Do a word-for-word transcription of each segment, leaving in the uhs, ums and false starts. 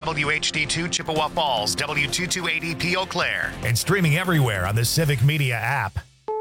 W H D two Chippewa Falls, W two two eight zero P Eau Claire. And streaming everywhere on the Civic Media app.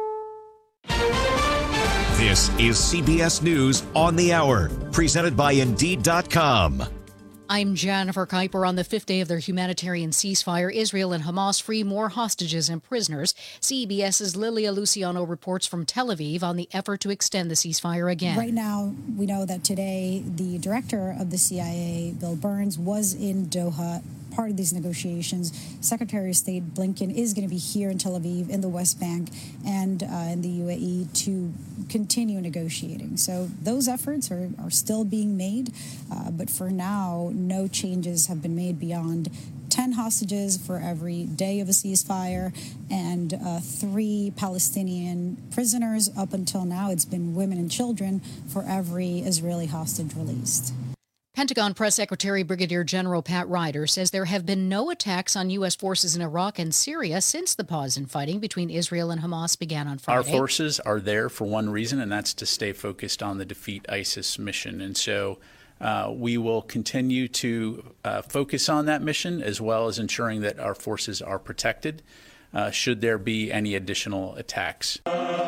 This is C B S News on the Hour, presented by Indeed dot com. I'm Jennifer Kuiper. On the fifth day of their humanitarian ceasefire, Israel and Hamas free more hostages and prisoners. CBS's Lilia Luciano reports from Tel Aviv on the effort to extend the ceasefire again. Right now, we know that today the director of the C I A, Bill Burns, was in Doha, part of these negotiations. Secretary of State Blinken is going to be here in Tel Aviv, in the West Bank, and uh, in the U A E to continue negotiating. So those efforts are, are still being made, uh, but for now, no changes have been made beyond ten hostages for every day of a ceasefire and uh, three Palestinian prisoners. Up until now, it's been women and children for every Israeli hostage released. Pentagon Press Secretary Brigadier General Pat Ryder says there have been no attacks on U S forces in Iraq and Syria since the pause in fighting between Israel and Hamas began on Friday. Our forces are there for one reason, and that's to stay focused on the Defeat ISIS mission. And so uh, we will continue to uh, focus on that mission, as well as ensuring that our forces are protected uh, should there be any additional attacks.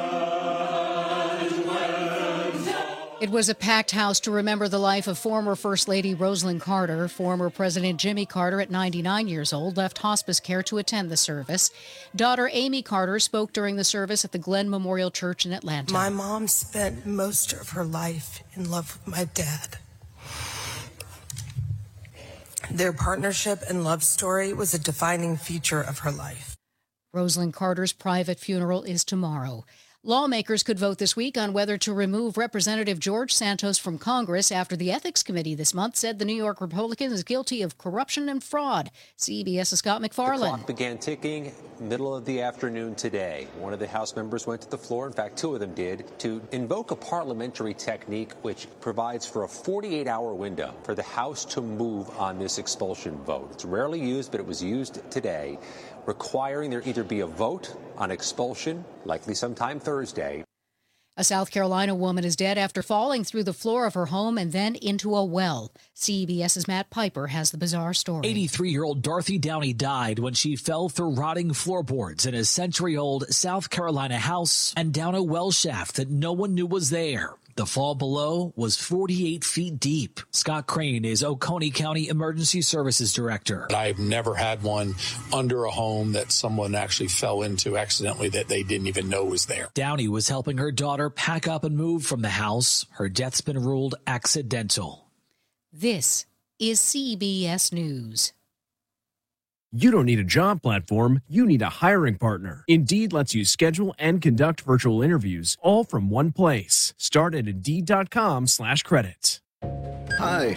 It was a packed house to remember the life of former First Lady Rosalynn Carter. Former President Jimmy Carter, at ninety-nine years old, left hospice care to attend the service. Daughter Amy Carter spoke during the service at the Glen Memorial Church in Atlanta. My mom spent most of her life in love with my dad. Their partnership and love story was a defining feature of her life. Rosalynn Carter's private funeral is tomorrow. Lawmakers could vote this week on whether to remove Representative George Santos from Congress after the Ethics Committee this month said the New York Republican is guilty of corruption and fraud. CBS's Scott McFarland. The clock began ticking middle of the afternoon today. One of the House members went to the floor, in fact, two of them did, to invoke a parliamentary technique which provides for a forty-eight hour window for the House to move on this expulsion vote. It's rarely used, but it was used today, requiring there either be a vote on expulsion, likely sometime Thursday. A South Carolina woman is dead after falling through the floor of her home and then into a well. CBS's Matt Piper has the bizarre story. eighty-three-year-old Dorothy Downey died when she fell through rotting floorboards in a century-old South Carolina house and down a well shaft that no one knew was there. The fall below was forty-eight feet deep. Scott Crane is Oconee County Emergency Services Director. I've never had one under a home that someone actually fell into accidentally that they didn't even know was there. Downey was helping her daughter pack up and move from the house. Her death's been ruled accidental. This is C B S News. You don't need a job platform, you need a hiring partner. Indeed lets you schedule and conduct virtual interviews all from one place. Start at Indeed.com slash credits. Hi.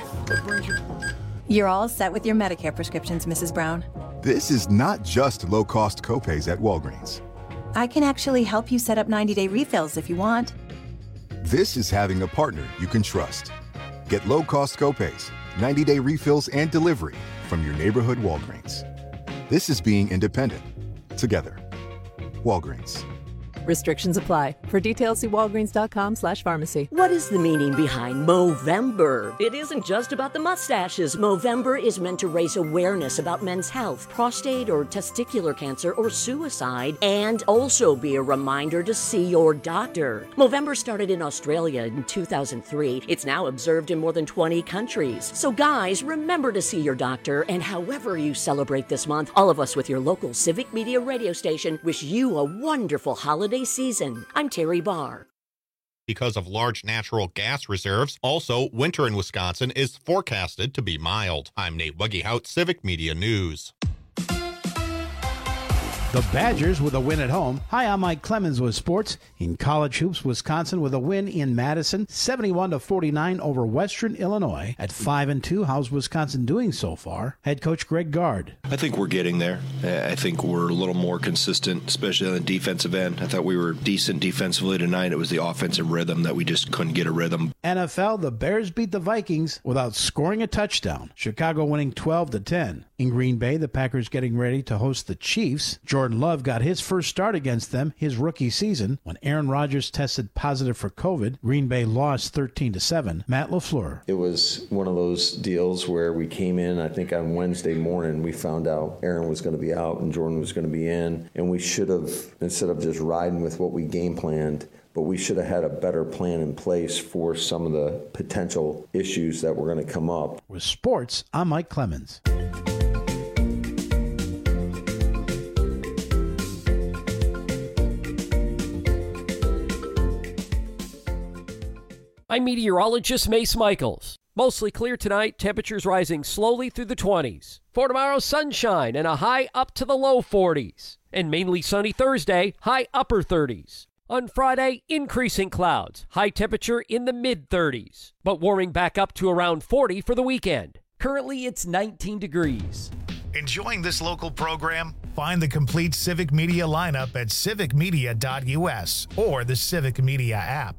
You're all set with your Medicare prescriptions, Missus Brown. This is not just low-cost copays at Walgreens. I can actually help you set up ninety-day refills if you want. This is having a partner you can trust. Get low-cost copays, ninety-day refills, and delivery from your neighborhood Walgreens. This is being independent. Together. Walgreens. Restrictions apply. For details, see walgreens.com slash pharmacy. What is the meaning behind Movember? It isn't just about the mustaches. Movember is meant to raise awareness about men's health, prostate or testicular cancer, or suicide, and also be a reminder to see your doctor. Movember started in Australia in two thousand three. It's now observed in more than twenty countries. So guys, remember to see your doctor, and however you celebrate this month, all of us with your local Civic Media radio station wish you a wonderful holiday season. I'm Terry Barr. Because of large natural gas reserves, also, winter in Wisconsin is forecasted to be mild. I'm Nate Wuggehout, Civic Media News. The Badgers with a win at home. Hi, I'm Mike Clemens with sports. In college hoops, Wisconsin with a win in Madison, seventy-one to forty-nine over Western Illinois. At five and two, how's Wisconsin doing so far? Head coach Greg Gard. I think we're getting there. I think we're a little more consistent, especially on the defensive end. I thought we were decent defensively tonight. It was the offensive rhythm that we just couldn't get a rhythm. N F L, the Bears beat the Vikings without scoring a touchdown. Chicago winning twelve to ten. In Green Bay, the Packers getting ready to host the Chiefs. Jordan Love got his first start against them his rookie season when Aaron Rodgers tested positive for COVID. Green Bay lost thirteen to seven. Matt LaFleur. It was one of those deals where we came in, I think on Wednesday morning, we found out Aaron was going to be out and Jordan was going to be in, and we should have, instead of just riding with what we game planned, but we should have had a better plan in place for some of the potential issues that were going to come up. With sports, I'm Mike Clemens. I'm meteorologist Mace Michaels. Mostly clear tonight, temperatures rising slowly through the twenties. For tomorrow, sunshine and a high up to the low forties. And mainly sunny Thursday, high upper thirties. On Friday, increasing clouds, high temperature in the mid-thirties, but warming back up to around forty for the weekend. Currently, it's nineteen degrees. Enjoying this local program? Find the complete Civic Media lineup at civic media dot u s or the Civic Media app.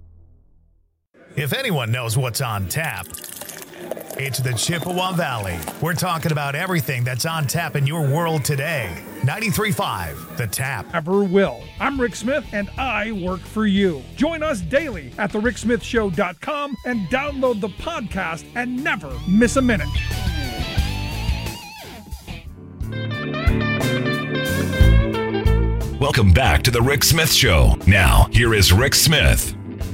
If anyone knows what's on tap, it's the Chippewa Valley. We're talking about everything that's on tap in your world today. ninety-three point five, The Tap. Ever will. I'm Rick Smith, and I work for you. Join us daily at the rick smith show dot com and download the podcast and never miss a minute. Welcome back to the Rick Smith Show. Now, here is Rick Smith.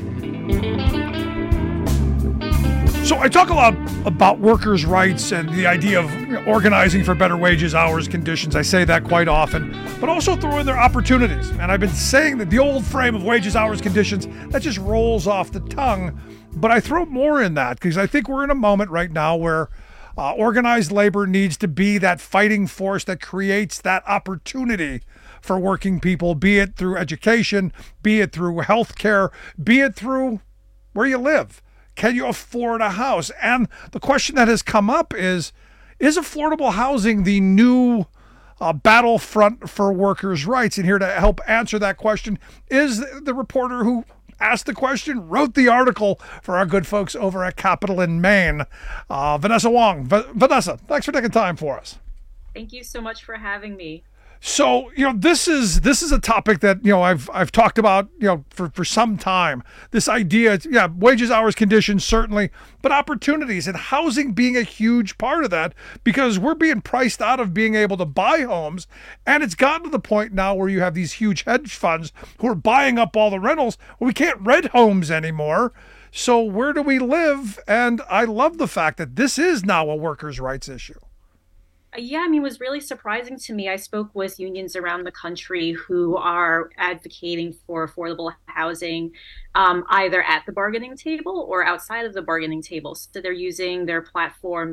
So I talk a lot about workers' rights and the idea of organizing for better wages, hours, conditions. I say that quite often, but also throw in their opportunities. And I've been saying that the old frame of wages, hours, conditions, that just rolls off the tongue. But I throw more in that because I think we're in a moment right now where uh, organized labor needs to be that fighting force that creates that opportunity for working people, be it through education, be it through healthcare, be it through where you live. Can you afford a house? And the question that has come up is, is affordable housing the new uh, battlefront for workers' rights? And here to help answer that question is the reporter who asked the question, wrote the article for our good folks over at Capital in Maine, uh, Vanessa Wong. V- Vanessa, thanks for taking time for us. Thank you so much for having me. So, you know, this is this is a topic that, you know, I've I've talked about, you know, for, for some time. This idea, yeah, wages, hours, conditions, certainly, but opportunities and housing being a huge part of that because we're being priced out of being able to buy homes. And it's gotten to the point now where you have these huge hedge funds who are buying up all the rentals. Well, we can't rent homes anymore. So where do we live? And I love the fact that this is now a workers' rights issue. Yeah, I mean, it was really surprising to me. I spoke with unions around the country who are advocating for affordable housing, um, either at the bargaining table or outside of the bargaining table. So they're using their platform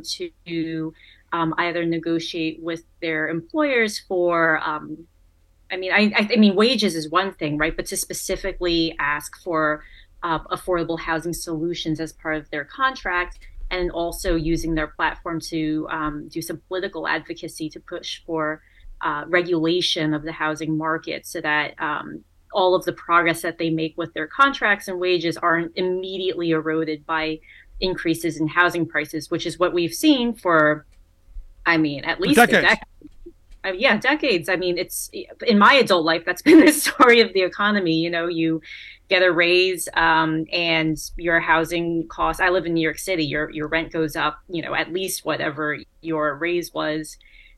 to um, either negotiate with their employers for, um, I mean, I, I mean, wages is one thing, right? But to specifically ask for uh, affordable housing solutions as part of their contract. And also using their platform to um, do some political advocacy to push for uh, regulation of the housing market so that um, all of the progress that they make with their contracts and wages aren't immediately eroded by increases in housing prices, which is what we've seen for, I mean, at least decades. a decade. Uh, yeah, decades. I mean, it's in my adult life, that's been the story of the economy. You know, you get a raise um, and your housing costs. I live in New York City. Your your rent goes up, you know, at least whatever your raise was.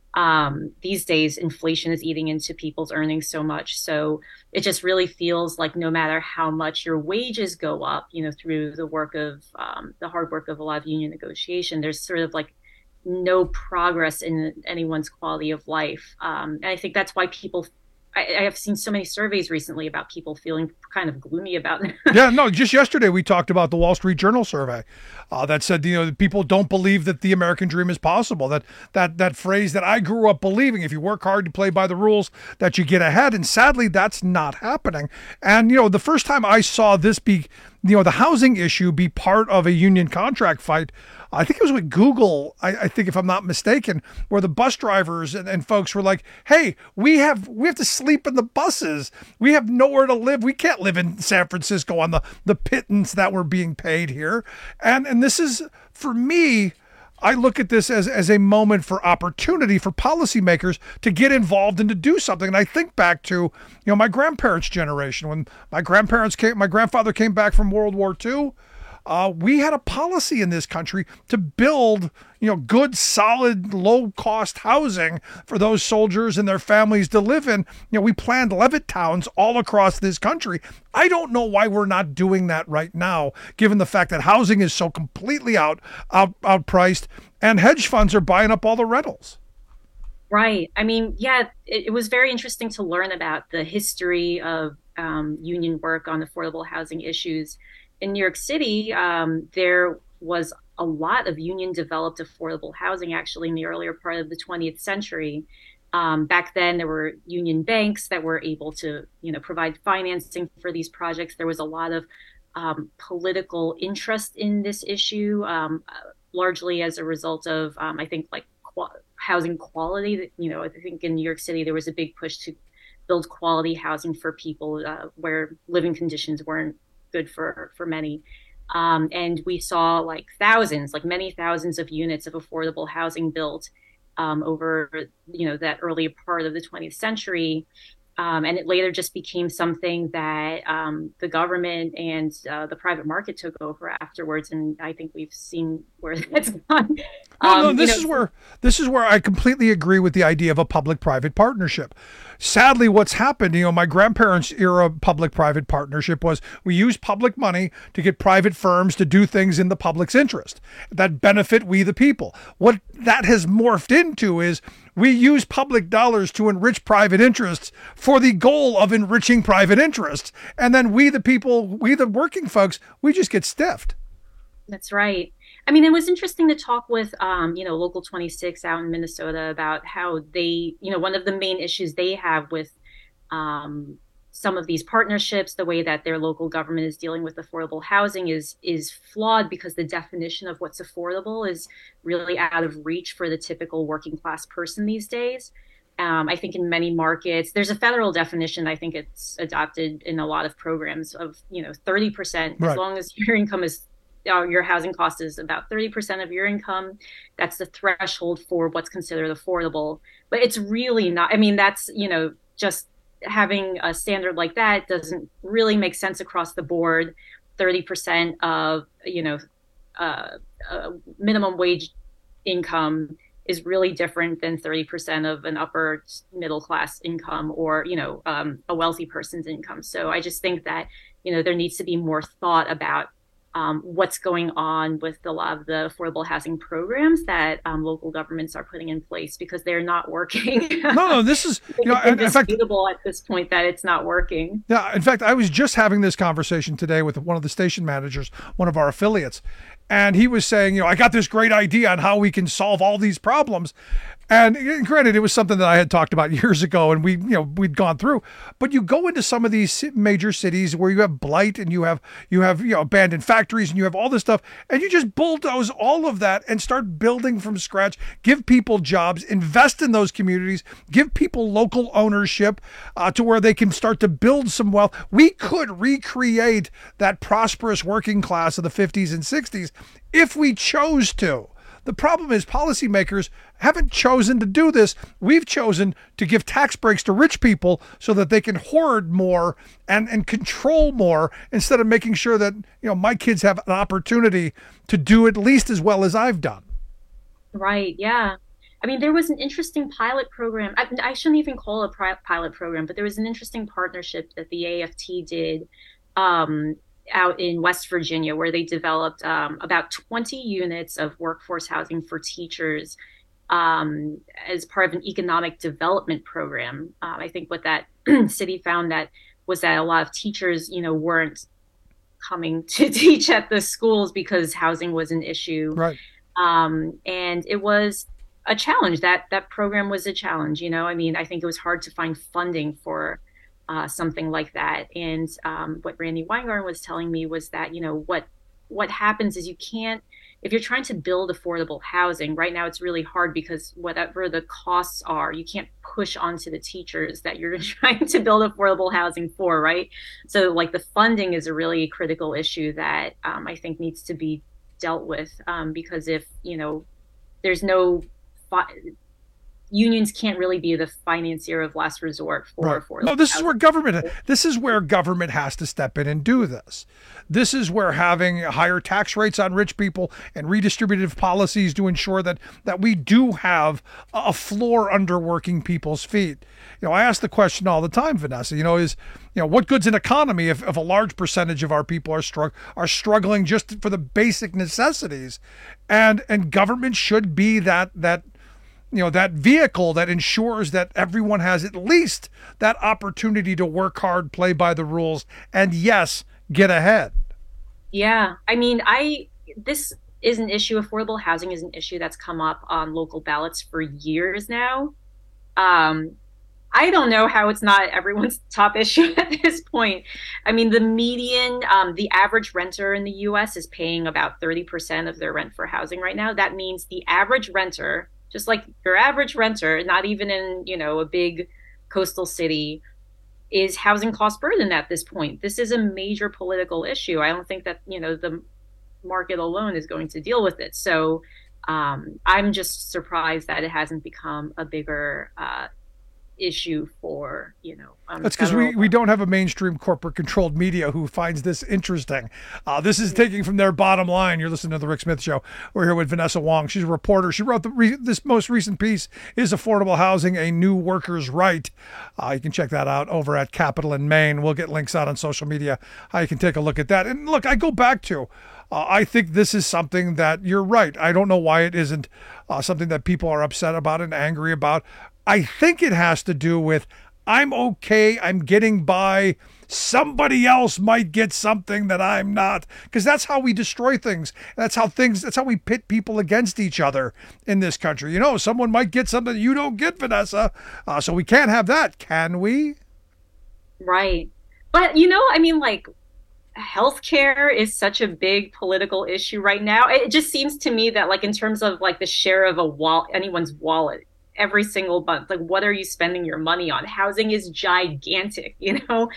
Um, these days, inflation is eating into people's earnings so much. So it just really feels like no matter how much your wages go up, you know, through the work of um, the hard work of a lot of union negotiation, there's sort of like no progress in anyone's quality of life. Um, and I think that's why people, I, I have seen so many surveys recently about people feeling kind of gloomy about it. Yeah, no, just yesterday we talked about the Wall Street Journal survey uh, that said, you know, that people don't believe that the American dream is possible. That that that phrase that I grew up believing, if you work hard to play by the rules, that you get ahead. And sadly, that's not happening. And, you know, the first time I saw this be, you know, the housing issue be part of a union contract fight, I think it was with Google, I, I think if I'm not mistaken, where the bus drivers and, and folks were like, hey, we have we have to sleep in the buses. We have nowhere to live. We can't live in San Francisco on the, the pittance that we're being paid here. And and this is, for me, I look at this as, as a moment for opportunity for policymakers to get involved and to do something. And I think back to, you know, my grandparents' generation. When my grandparents came, my grandfather came back from World War Two, uh, we had a policy in this country to build, you know, good, solid, low-cost housing for those soldiers and their families to live in. You know, we planned Levitt towns all across this country. I don't know why we're not doing that right now, given the fact that housing is so completely out, out outpriced, and hedge funds are buying up all the rentals. Right. I mean, yeah, it, it was very interesting to learn about the history of um, union work on affordable housing issues. In New York City, um, there was a lot of union-developed affordable housing actually in the earlier part of the twentieth century. Um, back then, there were union banks that were able to, you know, provide financing for these projects. There was a lot of um, political interest in this issue, um, largely as a result of, um, I think, like qu- housing quality. You know, I think in New York City there was a big push to build quality housing for people uh, where living conditions weren't good for for many. Um, and we saw like thousands, like many thousands of units of affordable housing built um, over, you know, that early part of the twentieth century. Um, and it later just became something that um, the government and uh, the private market took over afterwards. And I think we've seen where that's gone. No, no, Um, this you know, is where this is where I completely agree with the idea of a public-private partnership. Sadly, what's happened, you know, my grandparents' era public-private partnership was we use public money to get private firms to do things in the public's interest that benefit we the people. What that has morphed into is we use public dollars to enrich private interests for the goal of enriching private interests. And then we the people, we the working folks, we just get stiffed. That's right. I mean, it was interesting to talk with, um, you know, Local twenty-six out in Minnesota about how they, you know, one of the main issues they have with um, some of these partnerships, the way that their local government is dealing with affordable housing is is flawed because the definition of what's affordable is really out of reach for the typical working class person these days. Um, I think in many markets, there's a federal definition. I think it's adopted in a lot of programs of, you know, thirty percent, Right. as long as your income is Uh, your housing cost is about thirty percent of your income. That's the threshold for what's considered affordable. But it's really not, I mean, that's, you know, just having a standard like that doesn't really make sense across the board. thirty percent of, you know, uh, uh, minimum wage income is really different than thirty percent of an upper middle class income or, you know, um, a wealthy person's income. So I just think that, you know, there needs to be more thought about Um, what's going on with a lot of the affordable housing programs that um, local governments are putting in place because they're not working. No, no, this is, you know, it's in, in fact, indisputable at this point that it's not working. yeah, in fact, I was just having this conversation today with one of the station managers, one of our affiliates, and he was saying, you know, I got this great idea on how we can solve all these problems. And granted, it was something that I had talked about years ago and we, you know, we'd gone through, but you go into some of these major cities where you have blight and you have, you have, you know, abandoned factories and you have all this stuff and you just bulldoze all of that and start building from scratch, give people jobs, invest in those communities, give people local ownership uh, to where they can start to build some wealth. We could recreate that prosperous working class of the fifties and sixties if we chose to. The problem is policymakers haven't chosen to do this. We've chosen to give tax breaks to rich people so that they can hoard more and, and control more instead of making sure that, you know, my kids have an opportunity to do at least as well as I've done. Right. Yeah. I mean, there was an interesting pilot program. I, I shouldn't even call it a pri- pilot program, but there was an interesting partnership that the A F T did um, out in West Virginia, where they developed um, about twenty units of workforce housing for teachers um, as part of an economic development program. Um, I think what that city found that was that a lot of teachers, you know, weren't coming to teach at the schools because housing was an issue. Right. Um, and it was a challenge. That that program was a challenge. You know, I mean, I think it was hard to find funding for Uh, something like that. And um, what Randy Weingarten was telling me was that, you know, what what happens is you can't, if you're trying to build affordable housing, right now it's really hard because whatever the costs are, you can't push onto the teachers that you're trying to build affordable housing for, right? So like the funding is a really critical issue that um, I think needs to be dealt with um, because if, you know, there's no fi- unions can't really be the financier of last resort for Right. affordable No, this housing. is where government this is where government has to step in and do this. This is where having higher tax rates on rich people and redistributive policies to ensure that that we do have a floor under working people's feet. You know, I ask the question all the time, Vanessa, you know, is, you know, what good's an economy if, if a large percentage of our people are strugg- are struggling just for the basic necessities? And and government should be that that you know, that vehicle that ensures that everyone has at least that opportunity to work hard, play by the rules, and yes, get ahead. Yeah. I mean, I, this is an issue. Affordable housing is an issue that's come up on local ballots for years now. Um, I don't know how it's not everyone's top issue at this point. I mean, the median, um, the average renter in the U S is paying about thirty percent of their rent for housing right now. That means the average renter, just like your average renter, not even in, you know, a big coastal city, is housing cost burden at this point. This is a major political issue. I don't think that, you know, the market alone is going to deal with it. So um, I'm just surprised that it hasn't become a bigger uh, issue for, you know, um, That's because we, we don't have a mainstream corporate controlled media who finds this interesting. Uh, this is taking from their bottom line. You're listening to the Rick Smith Show. We're here with Vanessa Wong. She's a reporter. She wrote the re- this most recent piece, Is Affordable Housing a New Worker's Right? Uh, you can check that out over at Capital in Maine. We'll get links out on social media how you can take a look at that. And look, I go back to, uh, I think this is something that you're right. I don't know why it isn't uh, something that people are upset about and angry about. I think it has to do with, I'm okay, I'm getting by, somebody else might get something that I'm not, because that's how we destroy things. That's how things, that's how we pit people against each other in this country. You know, someone might get something you don't get, Vanessa, uh, so we can't have that, can we? Right. But, you know, I mean, like, healthcare is such a big political issue right now. It just seems to me that, like, in terms of, like, the share of a wall, anyone's wallet, every single month, like, what are you spending your money on? Housing is gigantic, you know?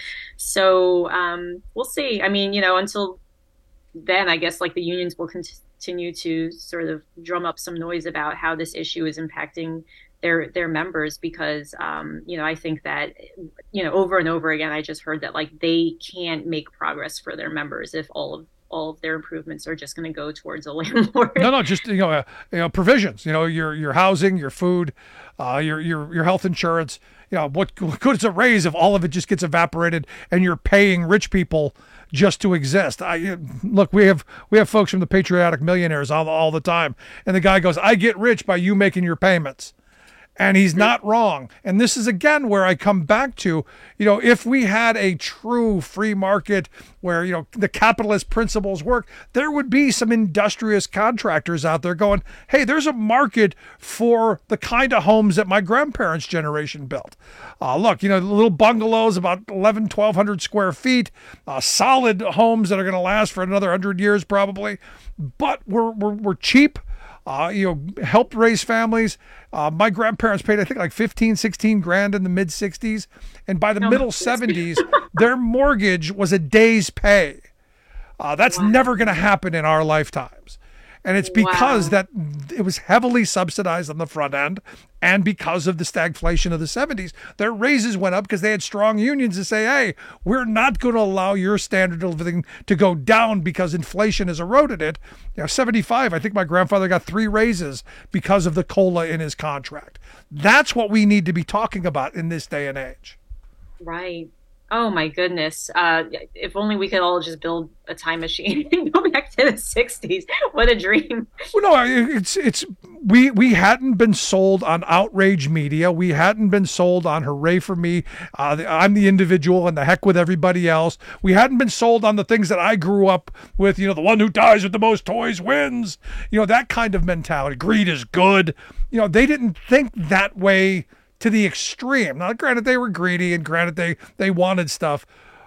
So um, we'll see. I mean, you know, until then, I guess, like, the unions will continue to sort of drum up some noise about how this issue is impacting their their members, because, um, you know, I think that, you know, over and over again, I just heard that, like, they can't make progress for their members if all of all of their improvements are just going to go towards a landlord. No, no, just, you know, uh, you know, provisions, you know, your, your housing, your food, uh, your, your, your health insurance, you know, what, what good is a raise if all of it just gets evaporated and you're paying rich people just to exist? I look, we have, we have folks from the Patriotic Millionaires all, all the time. And the guy goes, I get rich by you making your payments. And he's not wrong. And this is, again, where I come back to, you know, if we had a true free market where, you know, the capitalist principles work, there would be some industrious contractors out there going, hey, there's a market for the kind of homes that my grandparents' generation built. Uh, look, you know, little bungalows, about eleven, twelve hundred square feet, uh, solid homes that are going to last for another one hundred years probably. But we're, we're, we're cheap. Uh, you know, helped raise families. Uh, my grandparents paid, I think, like fifteen, sixteen grand in the mid sixties. And by the No, middle seventies, their mortgage was a day's pay. Uh, that's wow. never going to happen in our lifetimes. And it's because wow. that it was heavily subsidized on the front end, and because of the stagflation of the seventies, their raises went up because they had strong unions to say, hey, we're not going to allow your standard of living to go down because inflation has eroded it. You know, seventy-five, I think my grandfather got three raises because of the COLA in his contract. That's what we need to be talking about in this day and age. Right. Oh my goodness. Uh, if only we could all just build a time machine and go back to the sixties. What a dream. Well, no, it's, it's, we, we hadn't been sold on outrage media. We hadn't been sold on hooray for me. Uh, the, I'm the individual and the heck with everybody else. We hadn't been sold on the things that I grew up with, you know, the one who dies with the most toys wins, you know, that kind of mentality. Greed is good. You know, they didn't think that way to the extreme. Now, granted, they were greedy, and granted, they, they wanted stuff,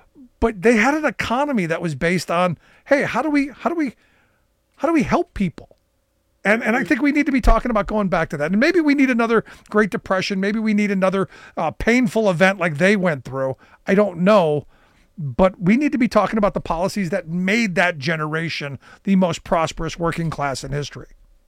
but they had an economy that was based on, hey, how do we, how do we, how do we help people? And and I think we need to be talking about going back to that. And maybe we need another Great Depression. Maybe we need another uh, painful event like they went through. I don't know, but we need to be talking about the policies that made that generation the most prosperous working class in history.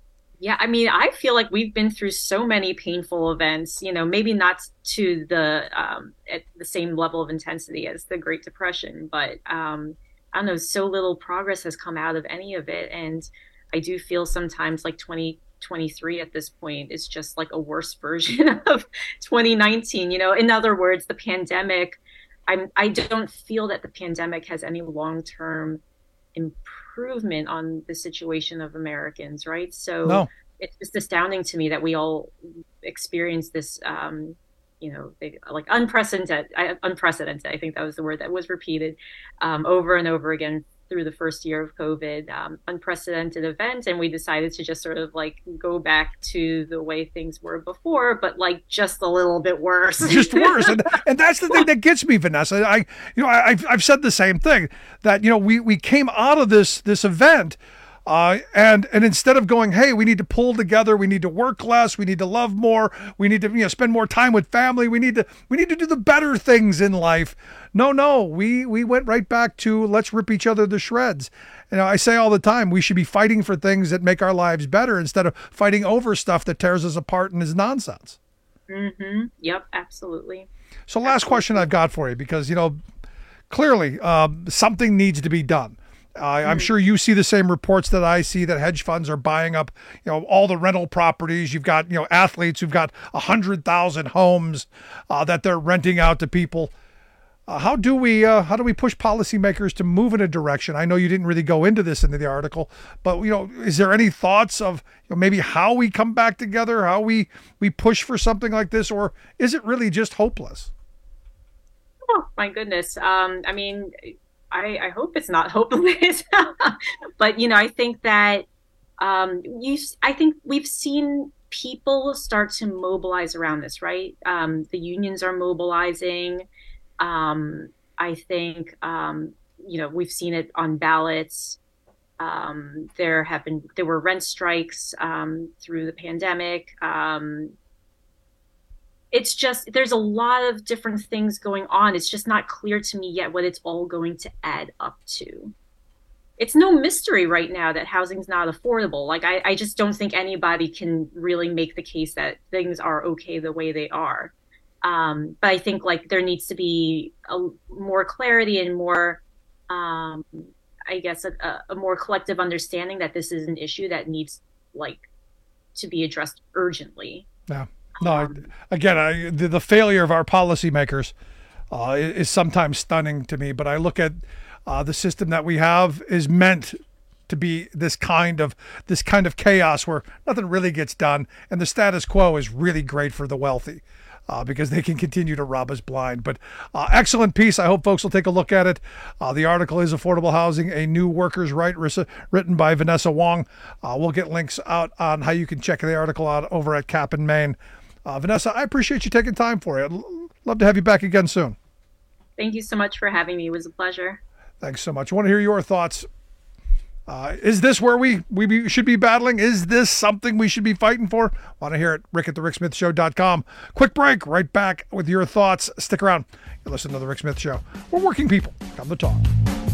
Yeah, I mean, I feel like we've been through so many painful events, you know, maybe not to the um, at the same level of intensity as the Great Depression, but um, I don't know, so little progress has come out of any of it. And I do feel sometimes like twenty twenty-three at this point is just like a worse version of twenty nineteen. You know, in other words, the pandemic, I'm, I don't feel that the pandemic has any long-term improvement on the situation of Americans, right? So no. It's just astounding to me that we all experience this, um, you know, they, like unprecedented, unprecedented, I think that was the word that was repeated um, over and over again through the first year of COVID, um, unprecedented event. And we decided to just sort of like go back to the way things were before, but like just a little bit worse. Just worse. And, and that's the thing that gets me, Vanessa. I, you know, I, I've, I've said the same thing, that, you know, we, we came out of this, this event Uh, and and instead of going, hey, we need to pull together, we need to work less, we need to love more, we need to, you know, spend more time with family, we need to we need to do the better things in life. No, no, we we went right back to let's rip each other to shreds. You know, I say all the time, we should be fighting for things that make our lives better instead of fighting over stuff that tears us apart and is nonsense. Mm-hmm. Yep, absolutely. So last question I've got for you, because, you know, clearly um, something needs to be done. Uh, I'm sure you see the same reports that I see, that hedge funds are buying up, you know, all the rental properties. You've got, you know, athletes who've got a hundred thousand homes uh, that they're renting out to people. Uh, how do we uh, how do we push policymakers to move in a direction? I know you didn't really go into this into the article, but, you know, is there any thoughts of, you know, maybe how we come back together, how we we push for something like this, or is it really just hopeless? Oh my goodness. Um, I mean. I, I hope it's not hopeless, but, you know, I think that um, you, I think we've seen people start to mobilize around this, right? Um, the unions are mobilizing. Um, I think, um, you know, we've seen it on ballots. Um, there have been, there were rent strikes um, through the pandemic. Um, It's just, there's a lot of different things going on. It's just not clear to me yet what it's all going to add up to. It's no mystery right now that housing's not affordable. Like, I, I just don't think anybody can really make the case that things are okay the way they are. Um, but I think, like, there needs to be a, more clarity and more, um, I guess, a, a more collective understanding that this is an issue that needs, like, to be addressed urgently. Yeah. No, again, I, the, the failure of our policymakers uh, is, is sometimes stunning to me. But I look at uh, the system that we have is meant to be this kind of this kind of chaos where nothing really gets done, and the status quo is really great for the wealthy uh, because they can continue to rob us blind. But uh, excellent piece. I hope folks will take a look at it. Uh, the article is Affordable Housing, a New Workers' Right, written by Vanessa Wong. Uh, we'll get links out on how you can check the article out over at Cap and Maine. Uh, Vanessa, I appreciate you taking time for it. I'd love to have you back again soon. Thank you so much for having me. It was a pleasure. Thanks so much. I want to hear your thoughts. Uh, is this where we, we be, should be battling? Is this something we should be fighting for? Want to hear it? Rick at the Rick Smith Show dot com. Quick break. Right back with your thoughts. Stick around. You listen to The Rick Smith Show. We're working people. Come to talk.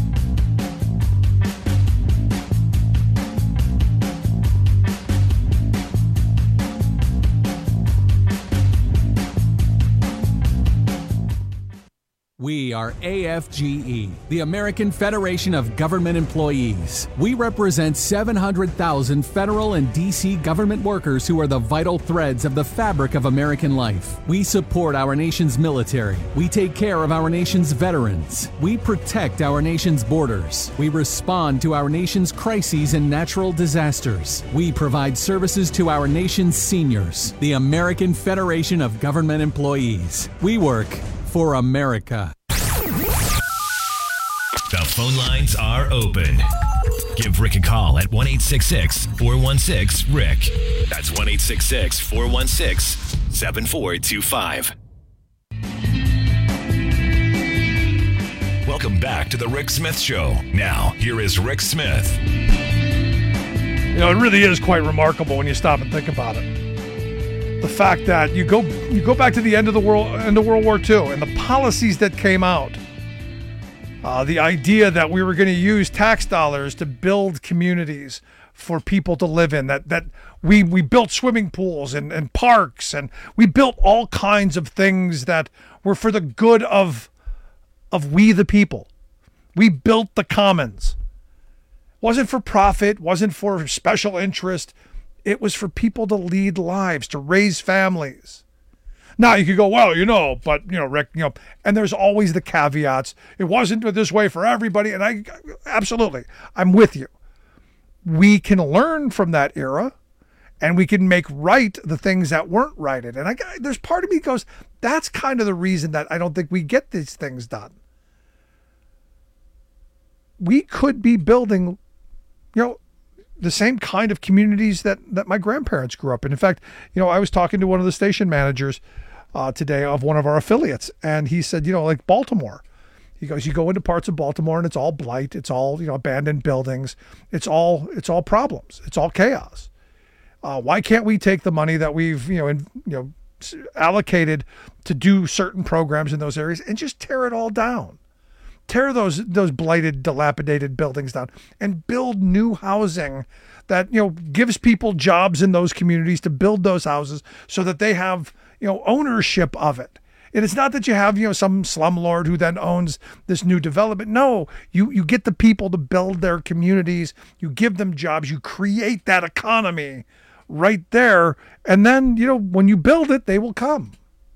We are A F G E, the American Federation of Government Employees. We represent seven hundred thousand federal and D C government workers who are the vital threads of the fabric of American life. We support our nation's military. We take care of our nation's veterans. We protect our nation's borders. We respond to our nation's crises and natural disasters. We provide services to our nation's seniors. The American Federation of Government Employees. We work for America. The phone lines are open. Give Rick a call at one eight six six, four one six, Rick. That's one eight six six, four one six, seven four two five. Welcome back to the Rick Smith Show. Now, here is Rick Smith. You know, it really is quite remarkable when you stop and think about it. The fact that you go you go back to the end of the world end of World War Two and the policies that came out, uh, the idea that we were going to use tax dollars to build communities for people to live in, that that we we built swimming pools and, and parks, and we built all kinds of things that were for the good of of we the people. We built the commons. Wasn't for profit, wasn't for special interest. It was for people to lead lives, to raise families. Now you could go, well, you know, but, you know, Rick, you know, and there's always the caveats. It wasn't this way for everybody. And I, absolutely, I'm with you. We can learn from that era, and we can make right the things that weren't righted. And I, there's part of me that goes, that's kind of the reason that I don't think we get these things done. We could be building, you know, the same kind of communities that, that my grandparents grew up in. In fact, you know, I was talking to one of the station managers uh, today of one of our affiliates, and he said, you know, like Baltimore, he goes, you go into parts of Baltimore and it's all blight. It's all, you know, abandoned buildings. It's all, it's all problems. It's all chaos. Uh, why can't we take the money that we've, you know, in, you know, allocated to do certain programs in those areas and just tear it all down? Tear those those blighted, dilapidated buildings down and build new housing that, you know, gives people jobs in those communities to build those houses so that they have, you know, ownership of it. And it's not that you have, you know, some slumlord who then owns this new development. No, you you get the people to build their communities. You give them jobs. You create that economy right there. And then, you know, when you build it, they will come.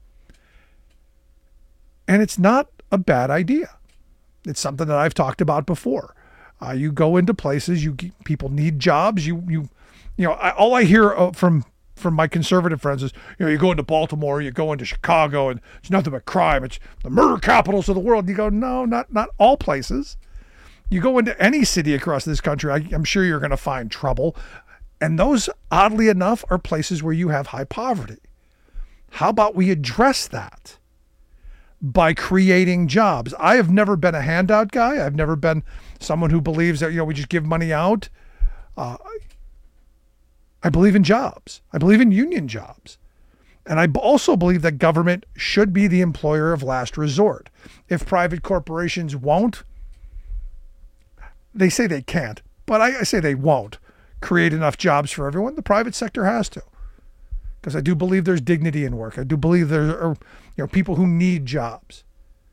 And it's not a bad idea. It's something that I've talked about before. Uh, you go into places, you people need jobs. You you you know, I, all I hear uh, from from my conservative friends is, you know, you go into Baltimore, you go into Chicago, and it's nothing but crime. It's the murder capitals of the world. You go, no, not not all places. You go into any city across this country, I, I'm sure you're going to find trouble. And those, oddly enough, are places where you have high poverty. How about we address that by creating jobs? I have never been a handout guy. I've never been someone who believes that, you know, we just give money out. Uh, I believe in jobs. I believe in union jobs. And I also believe that government should be the employer of last resort. If private corporations won't, they say they can't, but I, I say they won't create enough jobs for everyone. The private sector has to. Because I do believe there's dignity in work. I do believe there are, you know, people who need jobs.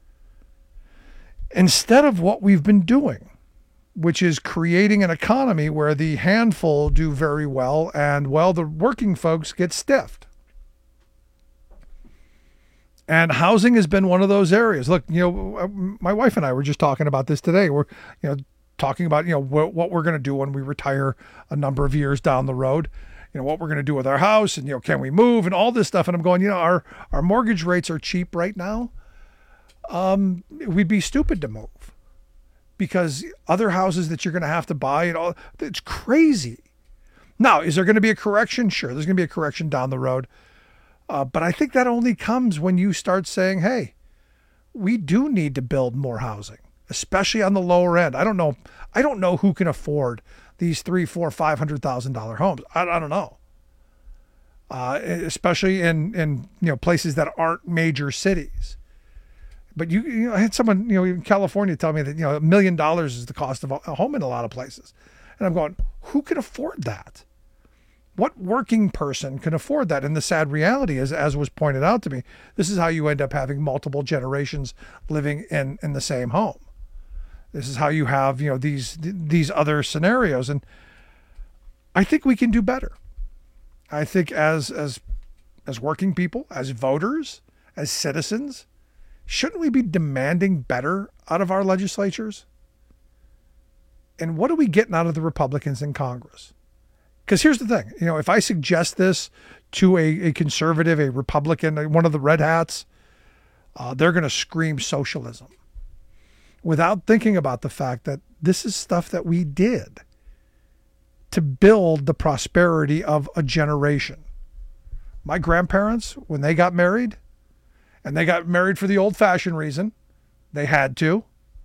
Instead of what we've been doing, which is creating an economy where the handful do very well and, well, the working folks get stiffed. And housing has been one of those areas. Look, you know, my wife and I were just talking about this today. We're, you know, talking about, you know, what, what we're going to do when we retire a number of years down the road. You know, what we're going to do with our house, and, you know, can we move, and all this stuff. And I'm going, you know, our, our mortgage rates are cheap right now. Um, we'd be stupid to move, because other houses that you're going to have to buy, and all, it's crazy. Now, is there going to be a correction? Sure, there's going to be a correction down the road. Uh, but I think that only comes when you start saying, hey, we do need to build more housing, especially on the lower end. I don't know. I don't know who can afford these three, four, five hundred thousand dollar homes. I, I don't know. Uh, especially in, in, you know, places that aren't major cities. But you, you know, I had someone, you know, in California tell me that, you know, a million dollars is the cost of a home in a lot of places. And I'm going, who can afford that? What working person can afford that? And the sad reality is, as was pointed out to me, this is how you end up having multiple generations living in, in the same home. This is how you have, you know, these these other scenarios. And I think we can do better. I think as as as working people, as voters, as citizens, shouldn't we be demanding better out of our legislatures? And what are we getting out of the Republicans in Congress? Because here's the thing, you know, if I suggest this to a, a conservative, a Republican, one of the red hats, uh, they're going to scream socialism, without thinking about the fact that this is stuff that we did to build the prosperity of a generation. My grandparents, when they got married, and they got married for the old-fashioned reason, they had to.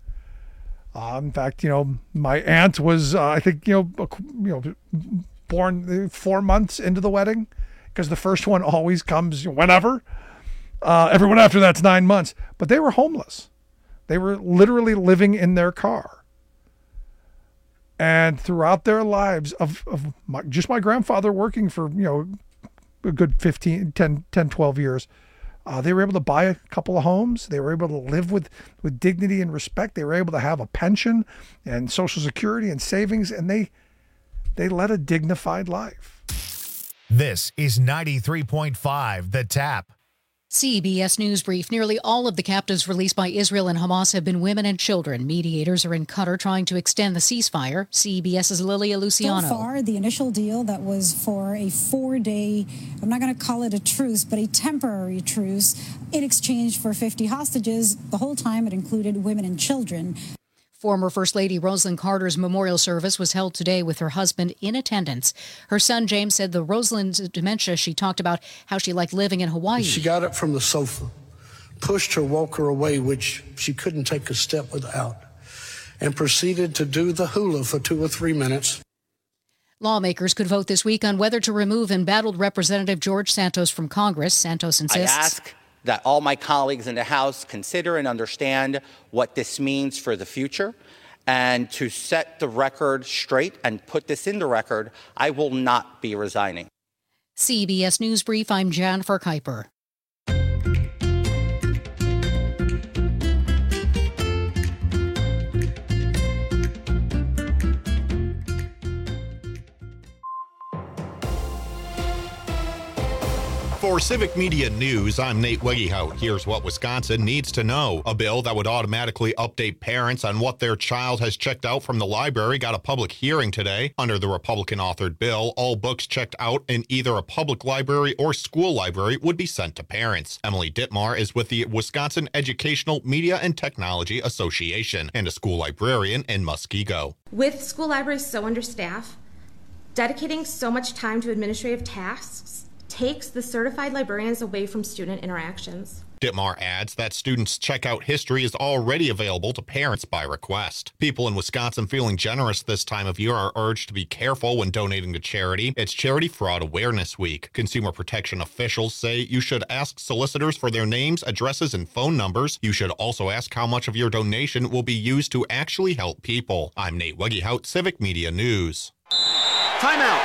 Uh, in fact, you know, my aunt was, uh, I think, you know, you know, born four months into the wedding, because the first one always comes whenever. Uh, everyone after that's nine months. But they were homeless. They were literally living in their car. And throughout their lives of, of my, just my grandfather working for, you know, a good fifteen, ten, ten, twelve years, uh, they were able to buy a couple of homes. They were able to live with, with dignity and respect. They were able to have a pension and Social Security and savings, and they they led a dignified life. This is ninety-three point five The Tap. C B S News Brief. Nearly all of the captives released by Israel and Hamas have been women and children. Mediators are in Qatar trying to extend the ceasefire. CBS's Lilia Luciano. So far, the initial deal that was for a four-day, I'm not going to call it a truce, but a temporary truce, in exchange for fifty hostages. The whole time it included women and children. Former First Lady Rosalynn Carter's memorial service was held today with her husband in attendance. Her son, James, said the Rosalynn's dementia, she talked about how she liked living in Hawaii. She got up from the sofa, pushed her walker away, which she couldn't take a step without, and proceeded to do the hula for two or three minutes. Lawmakers could vote this week on whether to remove embattled Representative George Santos from Congress. Santos insists. I ask that all my colleagues in the House consider and understand what this means for the future. And to set the record straight and put this in the record, I will not be resigning. C B S News Brief, I'm Jennifer Kuiper. For Civic Media News, I'm Nate Wegehout. Here's what Wisconsin needs to know. A bill that would automatically update parents on what their child has checked out from the library got a public hearing today. Under the Republican-authored bill, all books checked out in either a public library or school library would be sent to parents. Emily Dittmar is with the Wisconsin Educational Media and Technology Association and a school librarian in Muskego. With school libraries so understaffed, dedicating so much time to administrative tasks takes the certified librarians away from student interactions. Dittmar adds that students' checkout history is already available to parents by request. People in Wisconsin feeling generous this time of year are urged to be careful when donating to charity. It's Charity Fraud Awareness Week. Consumer protection officials say you should ask solicitors for their names, addresses, and phone numbers. You should also ask how much of your donation will be used to actually help people. I'm Nate Wegehout, Civic Media News. Time out.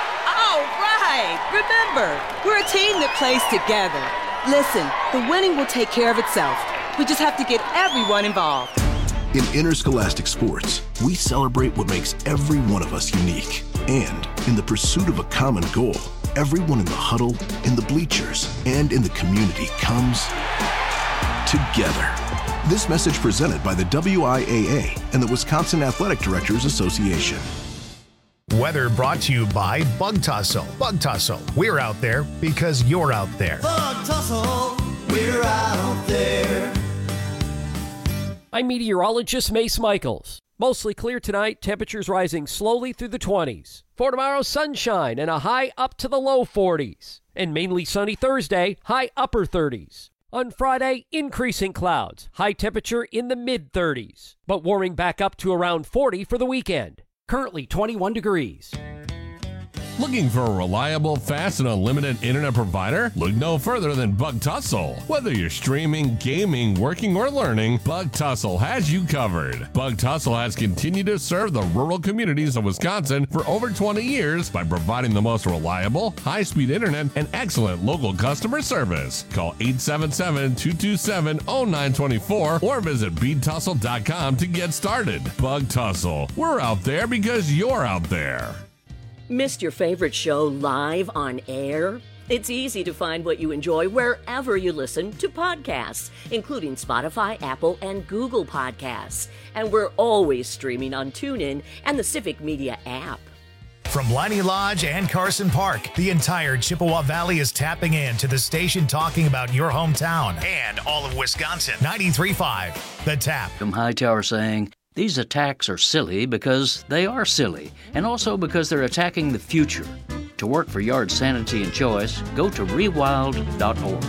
Remember, we're a team that plays together. Listen, the winning will take care of itself. We just have to get everyone involved. In interscholastic sports, we celebrate what makes every one of us unique. And in the pursuit of a common goal, everyone in the huddle, in the bleachers, and in the community comes together. This message presented by the W I A A and the Wisconsin Athletic Directors Association. Weather brought to you by Bug Tussle. Bug Tussle, we're out there because you're out there. Bug Tussle, we're out there. I'm meteorologist Mace Michaels. Mostly clear tonight, temperatures rising slowly through the twenties. For tomorrow, sunshine and a high up to the low forties. And mainly sunny Thursday, high upper thirties. On Friday, increasing clouds, high temperature in the mid thirties, but warming back up to around forty for the weekend. Currently twenty-one degrees. Looking for a reliable, fast, and unlimited internet provider? Look no further than Bug Tussle. Whether you're streaming, gaming, working, or learning, Bug Tussle has you covered. Bug Tussle has continued to serve the rural communities of Wisconsin for over twenty years by providing the most reliable, high-speed internet and excellent local customer service. Call eight seven seven, two two seven, zero nine two four or visit bead tussle dot com to get started. Bug Tussle. We're out there because you're out there. Missed your favorite show live on air? It's easy to find what you enjoy wherever you listen to podcasts, including Spotify, Apple, and Google Podcasts. And we're always streaming on TuneIn and the Civic Media app. From Leinie Lodge and Carson Park, the entire Chippewa Valley is tapping in to the station talking about your hometown and all of Wisconsin. ninety-three point five The Tap. From Hightower saying, these attacks are silly because they are silly, and also because they're attacking the future. To work for yard sanity and choice, go to rewild dot org.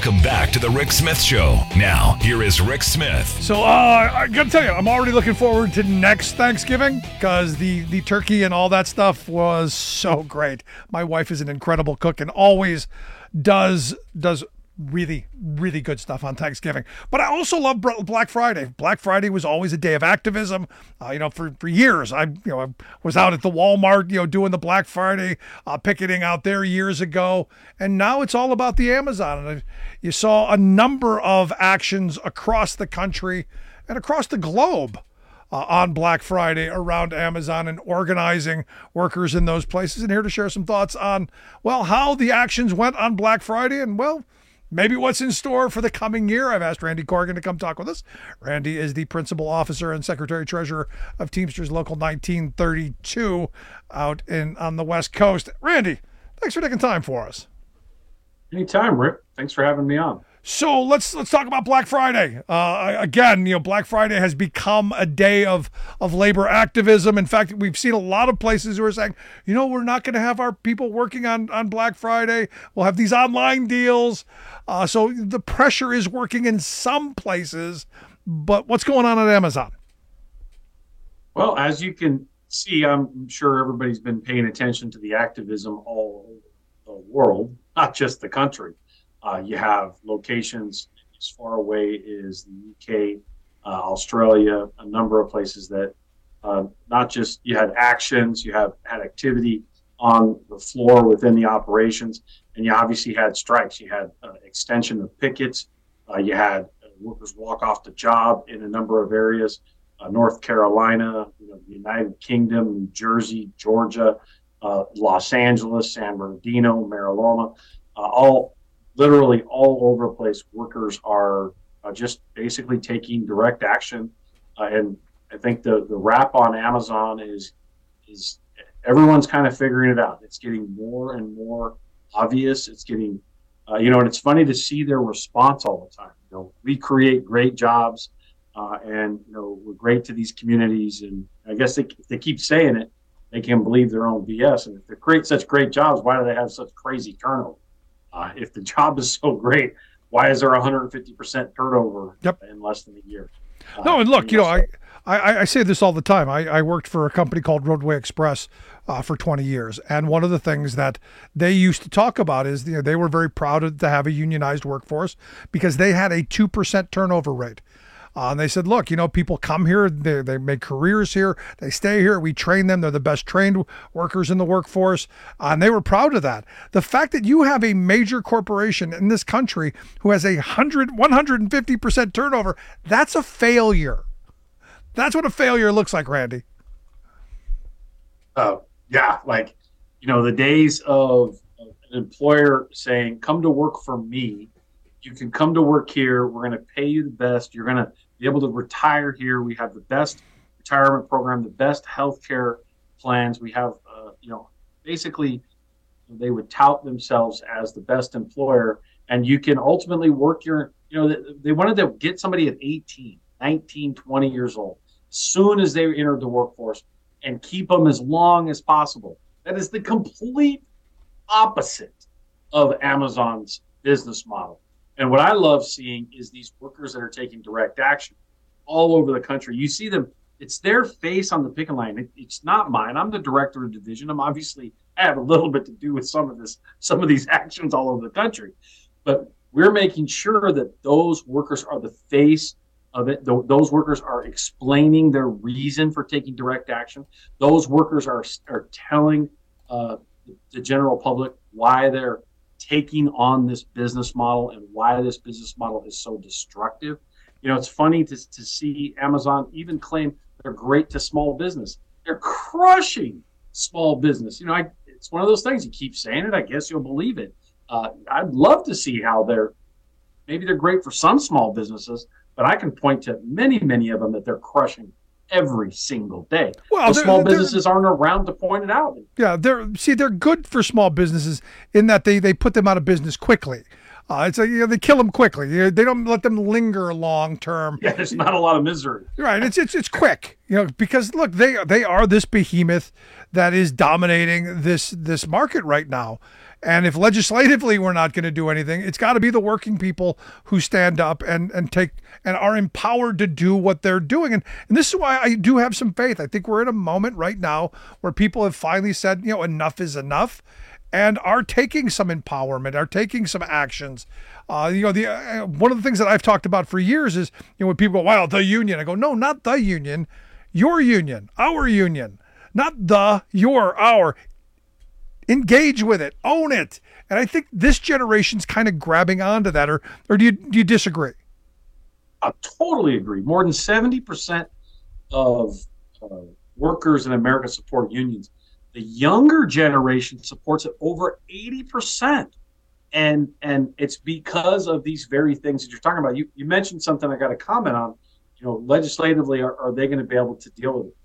Welcome back to the Rick Smith Show. Now, here is Rick Smith. So, uh, I got to tell you, I'm already looking forward to next Thanksgiving because the, the turkey and all that stuff was so great. My wife is an incredible cook and always does does really, really good stuff on Thanksgiving. But I also love Black Friday. Black Friday was always a day of activism. Uh, you know, for, for years, I you know I was out at the Walmart, you know, doing the Black Friday uh, picketing out there years ago. And now it's all about the Amazon. And you saw a number of actions across the country and across the globe uh, on Black Friday around Amazon and organizing workers in those places. And here to share some thoughts on, well, how the actions went on Black Friday and, well, maybe what's in store for the coming year. I've asked Randy Corrigan to come talk with us. Randy is the principal officer and secretary treasurer of Teamsters Local nineteen thirty-two out in on the West Coast. Randy, thanks for taking time for us. Anytime, Rick. Thanks for having me on. So let's let's talk about Black Friday. Uh, again, you know, Black Friday has become a day of of labor activism. In fact, we've seen a lot of places who are saying, you know, we're not going to have our people working on, on Black Friday. We'll have these online deals. Uh, so the pressure is working in some places. But what's going on at Amazon? Well, as you can see, I'm sure everybody's been paying attention to the activism all over the world, not just the country. Uh, you have locations as far away as the U K, uh, Australia, a number of places that uh, not just you had actions, you have had activity on the floor within the operations, and you obviously had strikes. You had uh, extension of pickets. Uh, you had uh, workers walk off the job in a number of areas. Uh, North Carolina, you know, the United Kingdom, New Jersey, Georgia, uh, Los Angeles, San Bernardino, Mariloma, uh, all literally all over the place. Workers are uh, just basically taking direct action. Uh, and I think the, the wrap on Amazon is, is everyone's kind of figuring it out. It's getting more and more obvious. It's getting, uh, you know, and it's funny to see their response all the time. You know, we create great jobs uh, and, you know, we're great to these communities. And I guess they, if they keep saying it, they can believe their own B S. And if they create such great jobs, why do they have such crazy turnover? Uh, if the job is so great, why is there one hundred fifty percent turnover yep. in less than a year? Uh, no, and look, you know, I, I, I say this all the time. I, I worked for a company called Roadway Express uh, for twenty years. And one of the things that they used to talk about is, you know, they were very proud to have a unionized workforce because they had a two percent turnover rate. Uh, and they said, look, you know, people come here, they, they make careers here, they stay here, we train them, they're the best trained workers in the workforce, uh, and they were proud of that. The fact that you have a major corporation in this country who has a one hundred, one hundred fifty percent turnover, that's a failure. That's what a failure looks like, Randy. Uh, yeah, like, you know, the days of, of an employer saying, come to work for me, you can come to work here, we're going to pay you the best, you're going to be able to retire here. We have the best retirement program, the best healthcare plans. We have, uh, you know, basically they would tout themselves as the best employer, and you can ultimately work your, you know, they, they wanted to get somebody at eighteen, nineteen, twenty years old, soon as they entered the workforce, and keep them as long as possible. That is the complete opposite of Amazon's business model. And what I love seeing is these workers that are taking direct action all over the country. You see them, it's their face on the picket line. It, it's not mine. I'm the director of division. I'm obviously, I have a little bit to do with some of this, some of these actions all over the country. But we're making sure that those workers are the face of it. Th- those workers are explaining their reason for taking direct action. Those workers are, are telling uh, the general public why they're taking on this business model and why this business model is so destructive. You know, it's funny to, to see Amazon even claim they're great to small business. They're crushing small business. You know, I, it's one of those things, you keep saying it, I guess you'll believe it. Uh, I'd love to see how they're, maybe they're great for some small businesses, but I can point to many, many of them that they're crushing every single day. Well, the small businesses aren't around to point it out. Yeah, they're see they're good for small businesses in that they they put them out of business quickly. Uh, it's a, you know, they kill them quickly. You know, they don't let them linger long term. Yeah, there's not a lot of misery. Right. It's it's it's quick. You know, because look, they they are this behemoth that is dominating this this market right now. And if legislatively we're not going to do anything, it's got to be the working people who stand up and, and take and are empowered to do what they're doing. And, and this is why I do have some faith. I think we're in a moment right now where people have finally said, you know, enough is enough, and are taking some empowerment, are taking some actions. Uh, you know, the uh, one of the things that I've talked about for years is, you know, when people go, wow, the union. I go, no, not the union, your union, our union, not the, your, our. Engage with it, own it. And I think this generation's kind of grabbing onto that, or or do you do you disagree? I totally agree. More than seventy percent of uh, workers in America support unions. The younger generation supports it over eighty percent. And and it's because of these very things that you're talking about. You you mentioned something I got to comment on. You know, legislatively, are, are they going to be able to deal with it?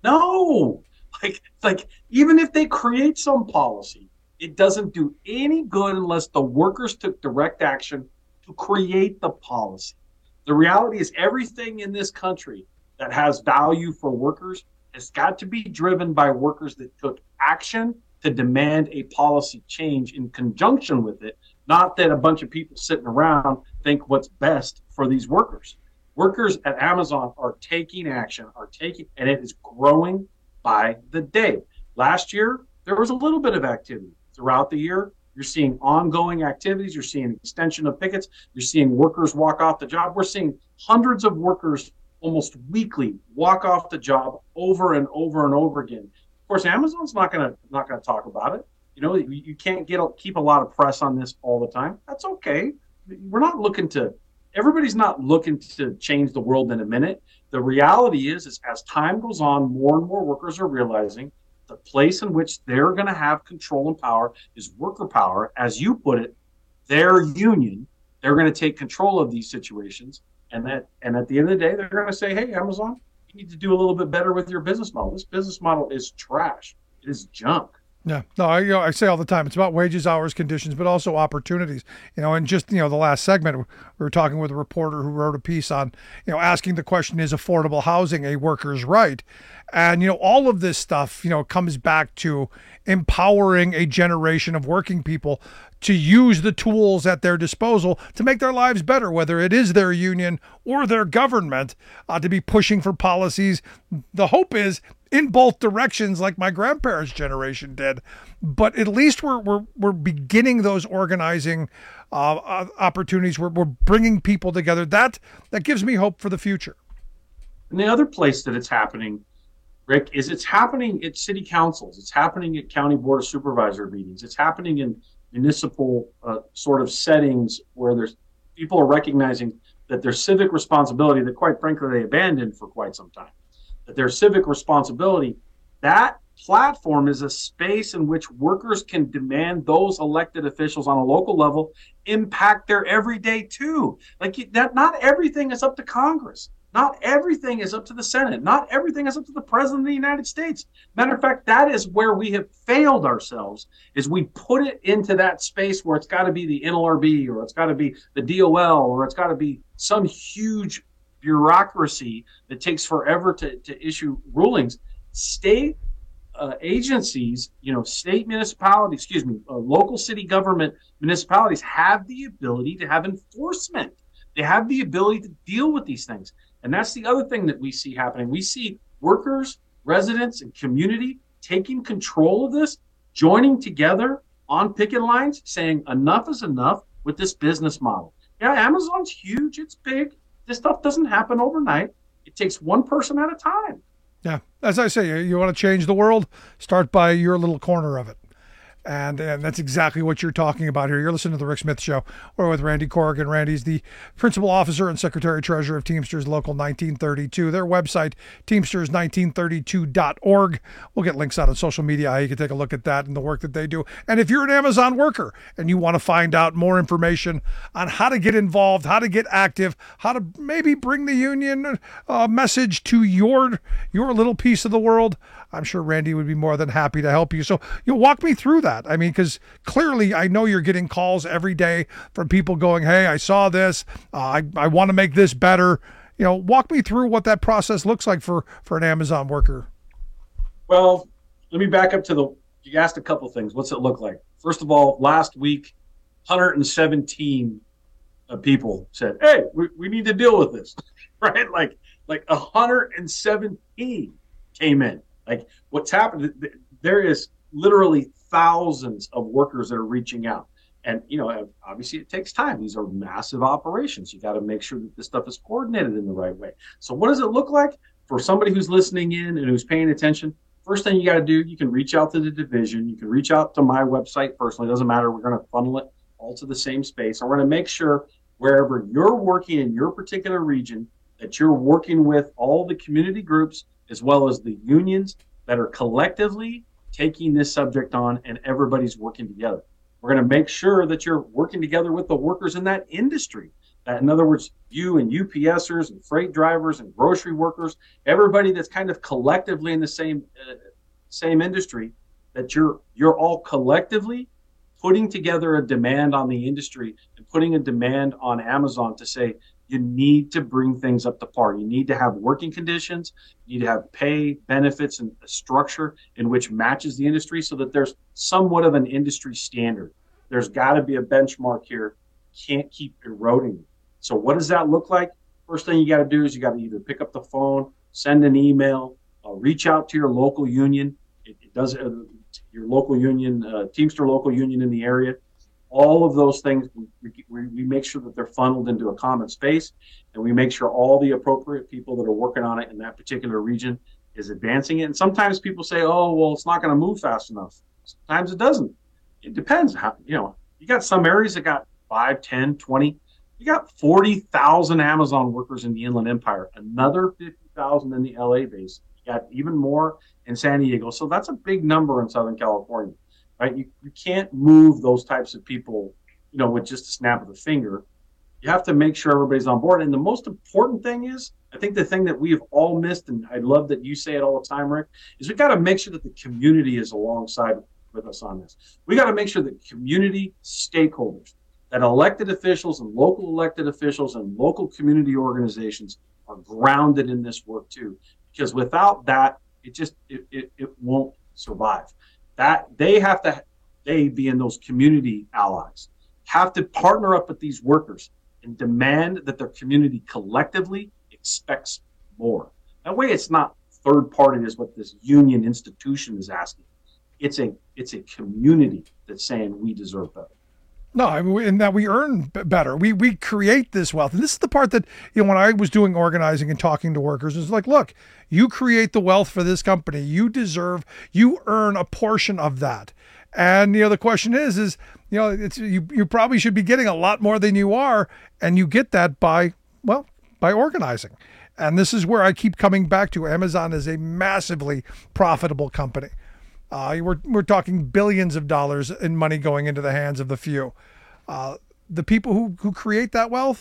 No. Like, like even if they create some policy, it doesn't do any good unless the workers took direct action to create the policy. The reality is everything in this country that has value for workers has got to be driven by workers that took action to demand a policy change in conjunction with it, not that a bunch of people sitting around think what's best for these workers. Workers at Amazon are taking action, are taking, and it is growing by the day. Last year, there was a little bit of activity. Throughout the year, you're seeing ongoing activities. You're seeing extension of pickets. You're seeing workers walk off the job. We're seeing hundreds of workers almost weekly walk off the job over and over and over again. Of course, Amazon's not going to not going to talk about it. You know, you, you can't get keep a lot of press on this all the time. That's okay. We're not looking to. Everybody's not looking to change the world in a minute. The reality is, is as time goes on, more and more workers are realizing the place in which they're going to have control and power is worker power. As you put it, their union, they're going to take control of these situations. And that, and at the end of the day, they're going to say, hey, Amazon, you need to do a little bit better with your business model. This business model is trash. It is junk. Yeah, no, I, you know, I say all the time, it's about wages, hours, conditions, but also opportunities. You know, and just, you know, the last segment, we were talking with a reporter who wrote a piece on, you know, asking the question, is affordable housing a worker's right? And, you know, all of this stuff, you know, comes back to empowering a generation of working people to use the tools at their disposal to make their lives better, whether it is their union or their government, uh, to be pushing for policies. The hope is in both directions, like my grandparents' generation did. But at least we're we're we're beginning those organizing uh, opportunities. We're we're bringing people together. That that gives me hope for the future. And the other place that it's happening, Rick, is it's happening at city councils. It's happening at county board of supervisor meetings. It's happening in municipal uh, sort of settings where there's people are recognizing that their civic responsibility that quite frankly they abandoned for quite some time, that their civic responsibility, that platform is a space in which workers can demand those elected officials on a local level impact their everyday too. Like that, not everything is up to Congress. Not everything is up to the Senate. Not everything is up to the President of the United States. Matter of fact, that is where we have failed ourselves, is we put it into that space where it's got to be the N L R B or it's got to be the D O L or it's got to be some huge bureaucracy that takes forever to, to issue rulings. State uh, agencies, you know, state municipalities, excuse me, uh, local city government municipalities have the ability to have enforcement. They have the ability to deal with these things. And that's the other thing that we see happening. We see workers, residents, and community taking control of this, joining together on picket lines, saying enough is enough with this business model. Yeah, Amazon's huge. It's big. This stuff doesn't happen overnight. It takes one person at a time. Yeah. As I say, you want to change the world, start by your little corner of it. And, and that's exactly what you're talking about here. You're listening to The Rick Smith Show. We're with Randy Corrigan. Randy's the principal officer and secretary treasurer of Teamsters Local nineteen thirty-two. Their website, teamsters nineteen thirty-two dot org. We'll get links out on social media. You can take a look at that and the work that they do. And if you're an Amazon worker and you want to find out more information on how to get involved, how to get active, how to maybe bring the union uh, message to your, your little piece of the world, I'm sure Randy would be more than happy to help you. So you know, walk me through that. I mean, because clearly I know you're getting calls every day from people going, hey, I saw this. Uh, I, I want to make this better. You know, walk me through what that process looks like for, for an Amazon worker. Well, let me back up to the, you asked a couple things. What's it look like? First of all, last week, one hundred seventeen uh, people said, hey, we, we need to deal with this, right? Like, like one hundred seventeen came in. Like, what's happened, there is literally thousands of workers that are reaching out. And, you know, obviously it takes time. These are massive operations. You got to make sure that this stuff is coordinated in the right way. So what does it look like for somebody who's listening in and who's paying attention? First thing you got to do, you can reach out to the division. You can reach out to my website personally. It doesn't matter. We're going to funnel it all to the same space. And we're going to make sure wherever you're working in your particular region that you're working with all the community groups as well as the unions that are collectively taking this subject on, and everybody's working together. We're going to make sure that you're working together with the workers in that industry. That, in other words, you and UPSers and freight drivers and grocery workers, everybody that's kind of collectively in the same uh, same industry, that you're you're all collectively putting together a demand on the industry and putting a demand on Amazon to say, you need to bring things up to par. You need to have working conditions. You need to have pay, benefits, and a structure in which matches the industry so that there's somewhat of an industry standard. There's got to be a benchmark here. Can't keep eroding it. So what does that look like? First thing you got to do is you got to either pick up the phone, send an email, uh, reach out to your local union. It, it does uh, your local union, uh, Teamster local union in the area. All of those things, we, we, we make sure that they're funneled into a common space, and we make sure all the appropriate people that are working on it in that particular region is advancing it. And sometimes people say, oh, well, it's not going to move fast enough. Sometimes it doesn't. It depends. How, you know, you got some areas that got five, ten, twenty. You got forty thousand Amazon workers in the Inland Empire, another fifty thousand in the L A base. You got even more in San Diego. So that's a big number in Southern California, right? You, you can't move those types of people, you know, with just a snap of the finger. You have to make sure everybody's on board. And the most important thing is, I think the thing that we have all missed, and I love that you say it all the time, Rick, is we got to make sure that the community is alongside with us on this. We got to make sure that community stakeholders, that elected officials and local elected officials and local community organizations are grounded in this work too. Because without that, it just, it, it, it won't survive. That they have to, they being those community allies, have to partner up with these workers and demand that their community collectively expects more. That way it's not third party is what this union institution is asking. It's a, it's a community that's saying we deserve better. No, I mean, and that we earn better. We we create this wealth. And this is the part that, you know, when I was doing organizing and talking to workers, it's like, look, you create the wealth for this company. You deserve, you earn a portion of that. And, you know, the question is, is, you know, it's you, you probably should be getting a lot more than you are. And you get that by, well, by organizing. And this is where I keep coming back to. Amazon is a massively profitable company. Uh, we're we're talking billions of dollars in money going into the hands of the few. Uh, the people who, who create that wealth,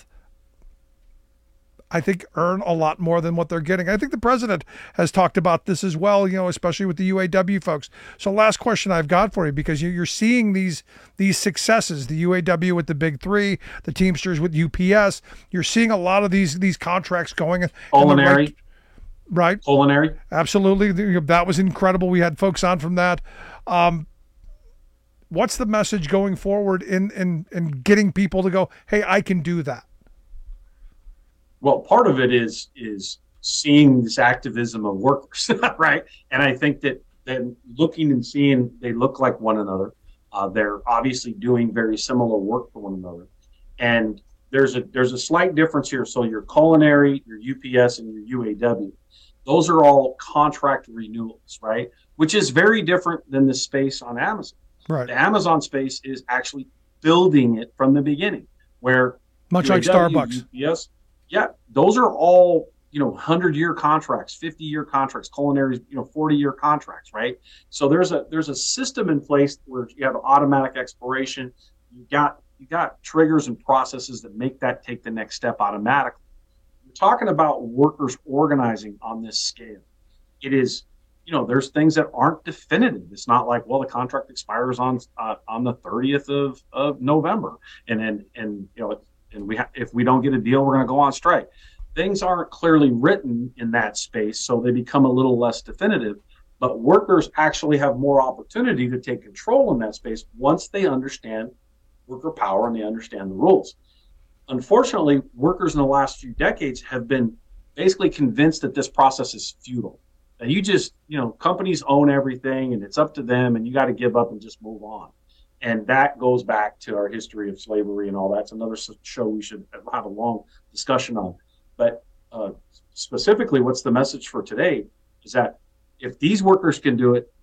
I think, earn a lot more than what they're getting. I think the president has talked about this as well, you know, especially with the U A W folks. So last question I've got for you, because you, you're seeing these these successes, the U A W with the big three, the Teamsters with U P S. You're seeing a lot of these these contracts going in, in the right. Right. Culinary. Absolutely. That was incredible. We had folks on from that. Um, what's the message going forward in, in, in getting people to go, hey, I can do that? Well, part of it is, is seeing this activism of workers, right? And I think that then looking and seeing they look like one another. Uh, they're obviously doing very similar work for one another. And there's a, there's a slight difference here. So your culinary, your U P S, and your U A W, those are all contract renewals, right? Which is very different than the space on Amazon. Right. The Amazon space is actually building it from the beginning, where much U A W, like Starbucks. U P S, yeah, those are all, you know, hundred-year contracts, fifty-year contracts, culinary, you know, forty-year contracts, right? So there's a there's a system in place where you have automatic expiration. You got you got triggers and processes that make that take the next step automatically. Talking about workers organizing on this scale, it is you know, there's things that aren't definitive. It's not like, well, the contract expires on uh, on the thirtieth of, of November, and then and you know, and we ha- if we don't get a deal, we're going to go on strike. Things aren't clearly written in that space, so they become a little less definitive. But workers actually have more opportunity to take control in that space once they understand worker power and they understand the rules. Unfortunately, workers in the last few decades have been basically convinced that this process is futile. That you just, you know, companies own everything and it's up to them and you got to give up and just move on. And that goes back to our history of slavery and all that. It's another show we should have a long discussion on. But uh, specifically, what's the message for today is that if these workers can do it,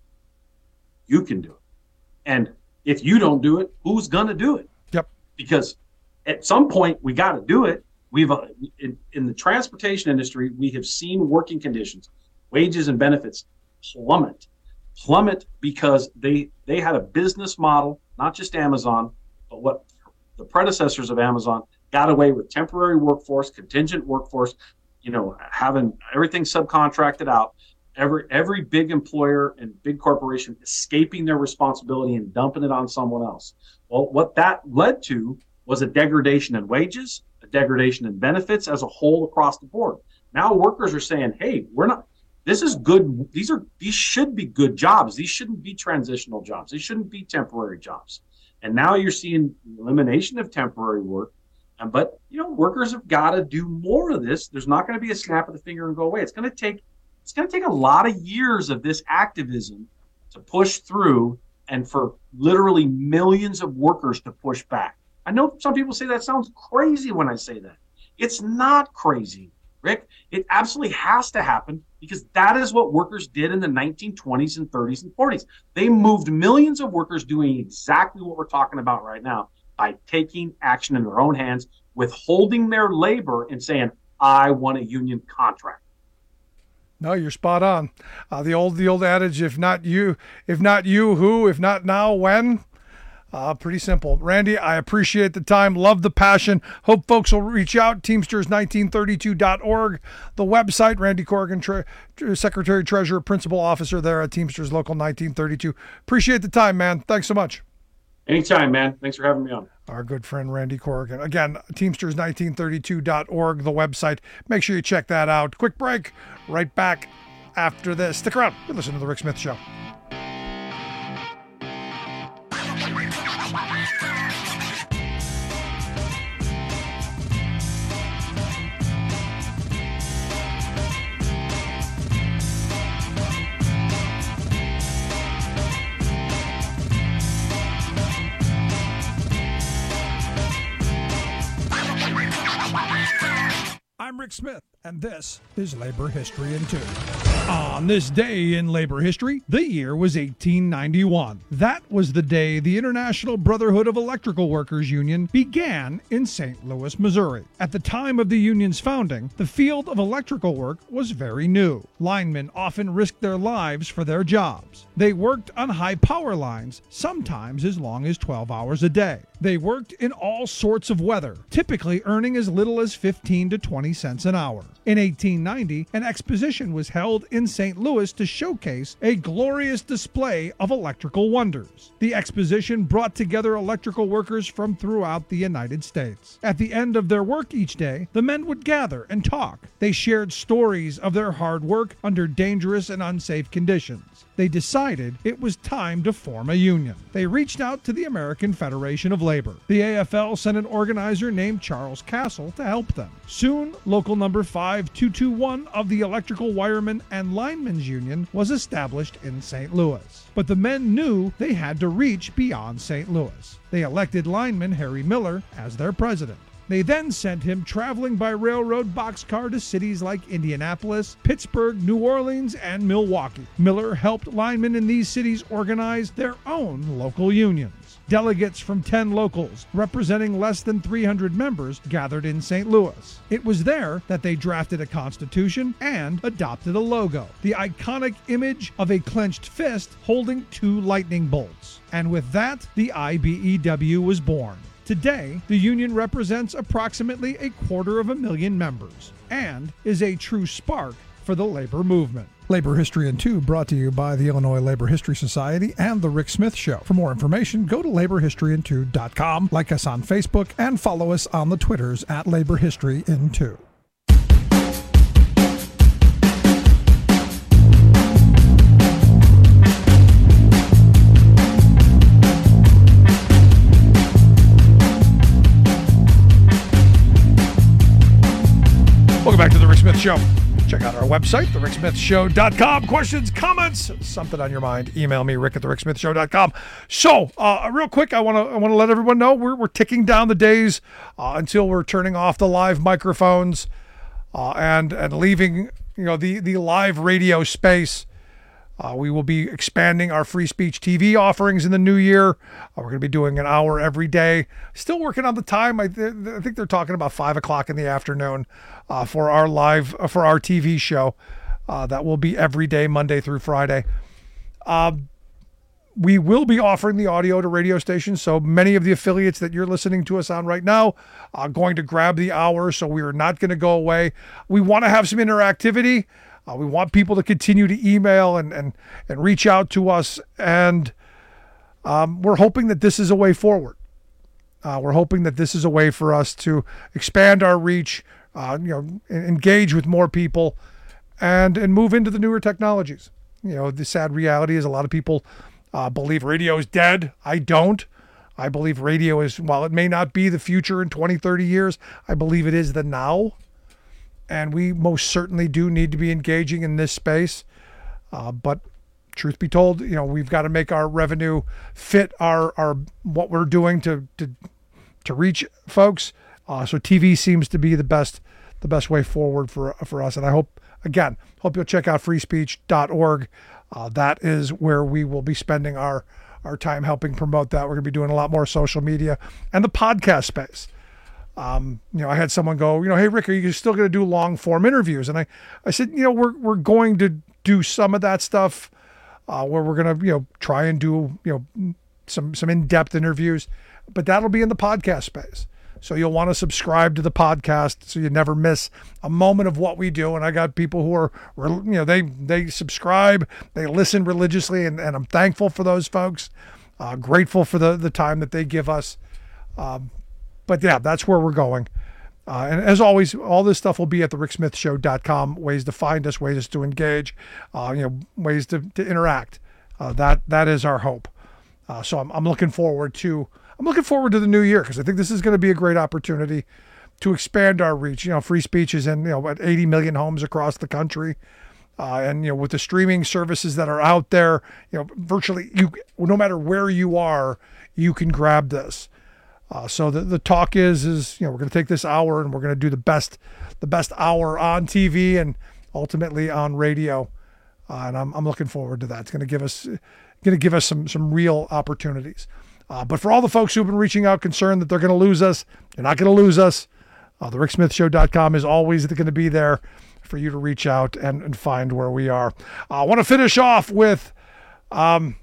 you can do it. And if you don't do it, who's going to do it? Yep. Because at some point, we got to do it. We've uh, in, in the transportation industry, we have seen working conditions, wages and benefits plummet, plummet because they they had a business model, not just Amazon, but what the predecessors of Amazon got away with: temporary workforce, contingent workforce, you know, having everything subcontracted out. Every every big employer and big corporation escaping their responsibility and dumping it on someone else. Well, what that led to was a degradation in wages, a degradation in benefits as a whole across the board. Now workers are saying, hey, we're not, this is good. These are, these should be good jobs. These shouldn't be transitional jobs. These shouldn't be temporary jobs. And now you're seeing elimination of temporary work. And, but, you know, workers have got to do more of this. There's not going to be a snap of the finger and go away. It's going to take, it's going to take a lot of years of this activism to push through and for literally millions of workers to push back. I know some people say that sounds crazy when I say that. It's not crazy, Rick. It absolutely has to happen because that is what workers did in the nineteen twenties and thirties and forties. They moved millions of workers doing exactly what we're talking about right now by taking action in their own hands, withholding their labor and saying, I want a union contract. No, you're spot on. Uh, the old the old adage, if not you, if not you, who? If not now, when? Uh, pretty simple. Randy, I appreciate the time. Love the passion. Hope folks will reach out. Teamsters nineteen thirty-two dot org. The website, Randy Corrigan, tre- Secretary, Treasurer, Principal Officer there at Teamsters Local nineteen thirty-two. Appreciate the time, man. Thanks so much. Anytime, man. Thanks for having me on. Our good friend Randy Corrigan. Again, Teamsters nineteen thirty-two dot org, the website. Make sure you check that out. Quick break. Right back after this. Stick around. You're listening to The Rick Smith Show. I'm Rick Smith, and this is Labor History in Two. On this day in labor history, the year was eighteen ninety-one. That was the day the International Brotherhood of Electrical Workers Union began in Saint Louis, Missouri. At the time of the union's founding, the field of electrical work was very new. Linemen often risked their lives for their jobs. They worked on high power lines, sometimes as long as twelve hours a day. They worked in all sorts of weather, typically earning as little as fifteen to twenty cents an hour. In eighteen ninety, an exposition was held in Saint Louis to showcase a glorious display of electrical wonders. The exposition brought together electrical workers from throughout the United States. At the end of their work each day, the men would gather and talk. They shared stories of their hard work under dangerous and unsafe conditions. They decided it was time to form a union. They reached out to the American Federation of Labor. The A F L sent an organizer named Charles Castle to help them. Soon, local number five two two one of the Electrical Wiremen and Linemen's Union was established in Saint Louis. But the men knew they had to reach beyond Saint Louis. They elected lineman Harry Miller as their president. They then sent him traveling by railroad boxcar to cities like Indianapolis, Pittsburgh, New Orleans, and Milwaukee. Miller helped linemen in these cities organize their own local unions. Delegates from ten locals, representing less than three hundred members, gathered in Saint Louis. It was there that they drafted a constitution and adopted a logo, the iconic image of a clenched fist holding two lightning bolts. And with that, the I B E W was born. Today, the union represents approximately a quarter of a million members and is a true spark for the labor movement. Labor History in Two, brought to you by the Illinois Labor History Society and The Rick Smith Show. For more information, go to labor history in two dot com, like us on Facebook, and follow us on the Twitters at Labor History in Two. Welcome back to The Rick Smith Show. Check out our website, the rick smith show dot com. Questions, comments, something on your mind, email me, rick at the rick smith show dot com. So, uh, real quick, I want to I want to let everyone know we're, we're ticking down the days uh, until we're turning off the live microphones uh, and and leaving you know the, the live radio space. Uh, we will be expanding our free speech T V offerings in the new year. Uh, we're going to be doing an hour every day. Still working on the time. I, th- I think they're talking about five o'clock in the afternoon uh, for our live, uh, for our T V show. Uh, that will be every day, Monday through Friday. Uh, we will be offering the audio to radio stations. So many of the affiliates that you're listening to us on right now are going to grab the hour. So we are not going to go away. We want to have some interactivity. Uh, we want people to continue to email and and, and reach out to us, and um, we're hoping that this is a way forward. Uh, we're hoping that this is a way for us to expand our reach, uh, you know, engage with more people, and and move into the newer technologies. You know, the sad reality is a lot of people uh, believe radio is dead. I don't. I believe radio is, while it may not be the future in twenty, thirty years, I believe it is the now. And we most certainly do need to be engaging in this space. Uh, but truth be told, you know, we've got to make our revenue fit our, our what we're doing to to to reach folks. Uh, so T V seems to be the best the best way forward for for us. And I hope, again, hope you'll check out free speech dot org. Uh, that is where we will be spending our, our time helping promote that. We're going to be doing a lot more social media and the podcast space. Um, you know, I had someone go, you know, hey, Rick, are you still going to do long form interviews? And I, I said, you know, we're, we're going to do some of that stuff, uh, where we're going to, you know, try and do, you know, some, some in-depth interviews, but that'll be in the podcast space. So you'll want to subscribe to the podcast so you never miss a moment of what we do. And I got people who are, you know, they, they subscribe, they listen religiously, and, and I'm thankful for those folks, uh, grateful for the, the time that they give us. Um, But yeah, that's where we're going. Uh, and as always, all this stuff will be at the rick smith show dot com. Ways to find us, ways to engage, uh, you know, ways to, to interact. Uh, that that is our hope. Uh, so I'm I'm looking forward to I'm looking forward to the new year, because I think this is going to be a great opportunity to expand our reach. You know, free speech is in you know at eighty million homes across the country, uh, and you know with the streaming services that are out there, you know, virtually you no matter where you are, you can grab this. Uh, so the, the talk is, is, you know, we're going to take this hour and we're going to do the best, the best hour on T V and ultimately on radio. Uh, and I'm, I'm looking forward to that. It's going to give us, going to give us some, some real opportunities. Uh, but for all the folks who've been reaching out concerned that they're going to lose us, you're not going to lose us. Uh, the rick smith show dot com is always going to be there for you to reach out and, and find where we are. Uh, I want to finish off with um,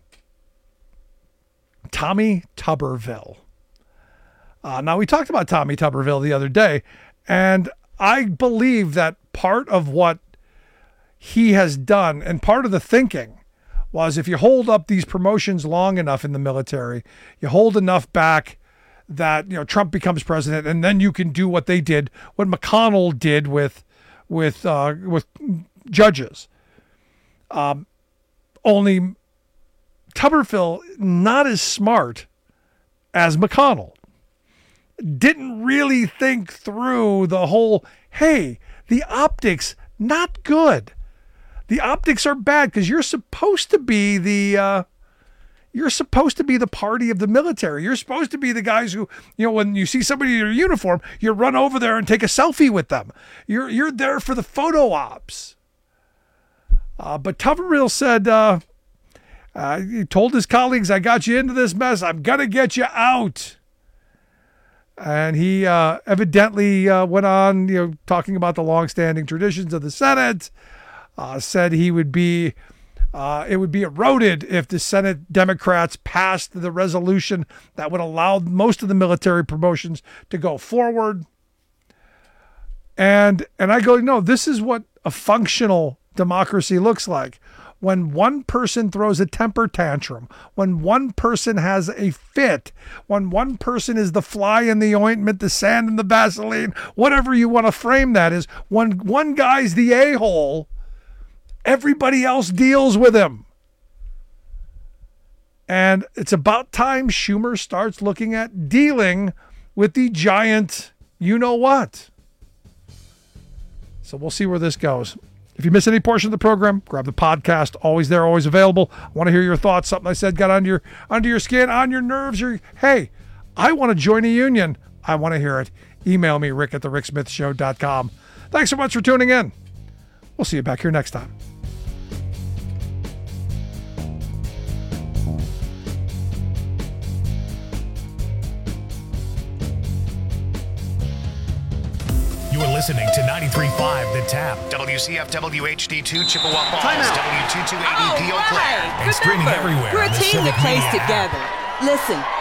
Tommy Tuberville. Uh, now, we talked about Tommy Tuberville the other day, and I believe that part of what he has done and part of the thinking was, if you hold up these promotions long enough in the military, you hold enough back that, you know, Trump becomes president, and then you can do what they did, what McConnell did with with uh, with judges. Um, only Tuberville, not as smart as McConnell. Didn't really think through the whole, hey, the optics, not good. The optics are bad because you're supposed to be the, uh, you're supposed to be the party of the military. You're supposed to be the guys who, you know, when you see somebody in your uniform, you run over there and take a selfie with them. You're, you're there for the photo ops. Uh, but Tuberville said, uh, uh, he told his colleagues, I got you into this mess. I'm going to get you out. And he uh, evidently uh, went on, you know, talking about the longstanding traditions of the Senate, uh, said he would be, uh, it would be eroded if the Senate Democrats passed the resolution that would allow most of the military promotions to go forward. And, and I go, no, this is what a functional democracy looks like. When one person throws a temper tantrum, when one person has a fit, when one person is the fly in the ointment, the sand in the Vaseline, whatever you want to frame that is, when one guy's the a-hole, everybody else deals with him. And it's about time Schumer starts looking at dealing with the giant you-know-what. So we'll see where this goes. If you miss any portion of the program, grab the podcast. Always there, always available. I want to hear your thoughts. Something I said got under your under your skin, on your nerves. Your hey, I want to join a union. I want to hear it. Email me, rick at the rick smith show dot com. Thanks so much for tuning in. We'll see you back here next time. You're listening to ninety-three point five The Tap, W C F W H D two Chippewa Falls, W two two eight E P Eau Claire, and streaming everywhere. We're a on the team Civic that plays Media app. together. Listen.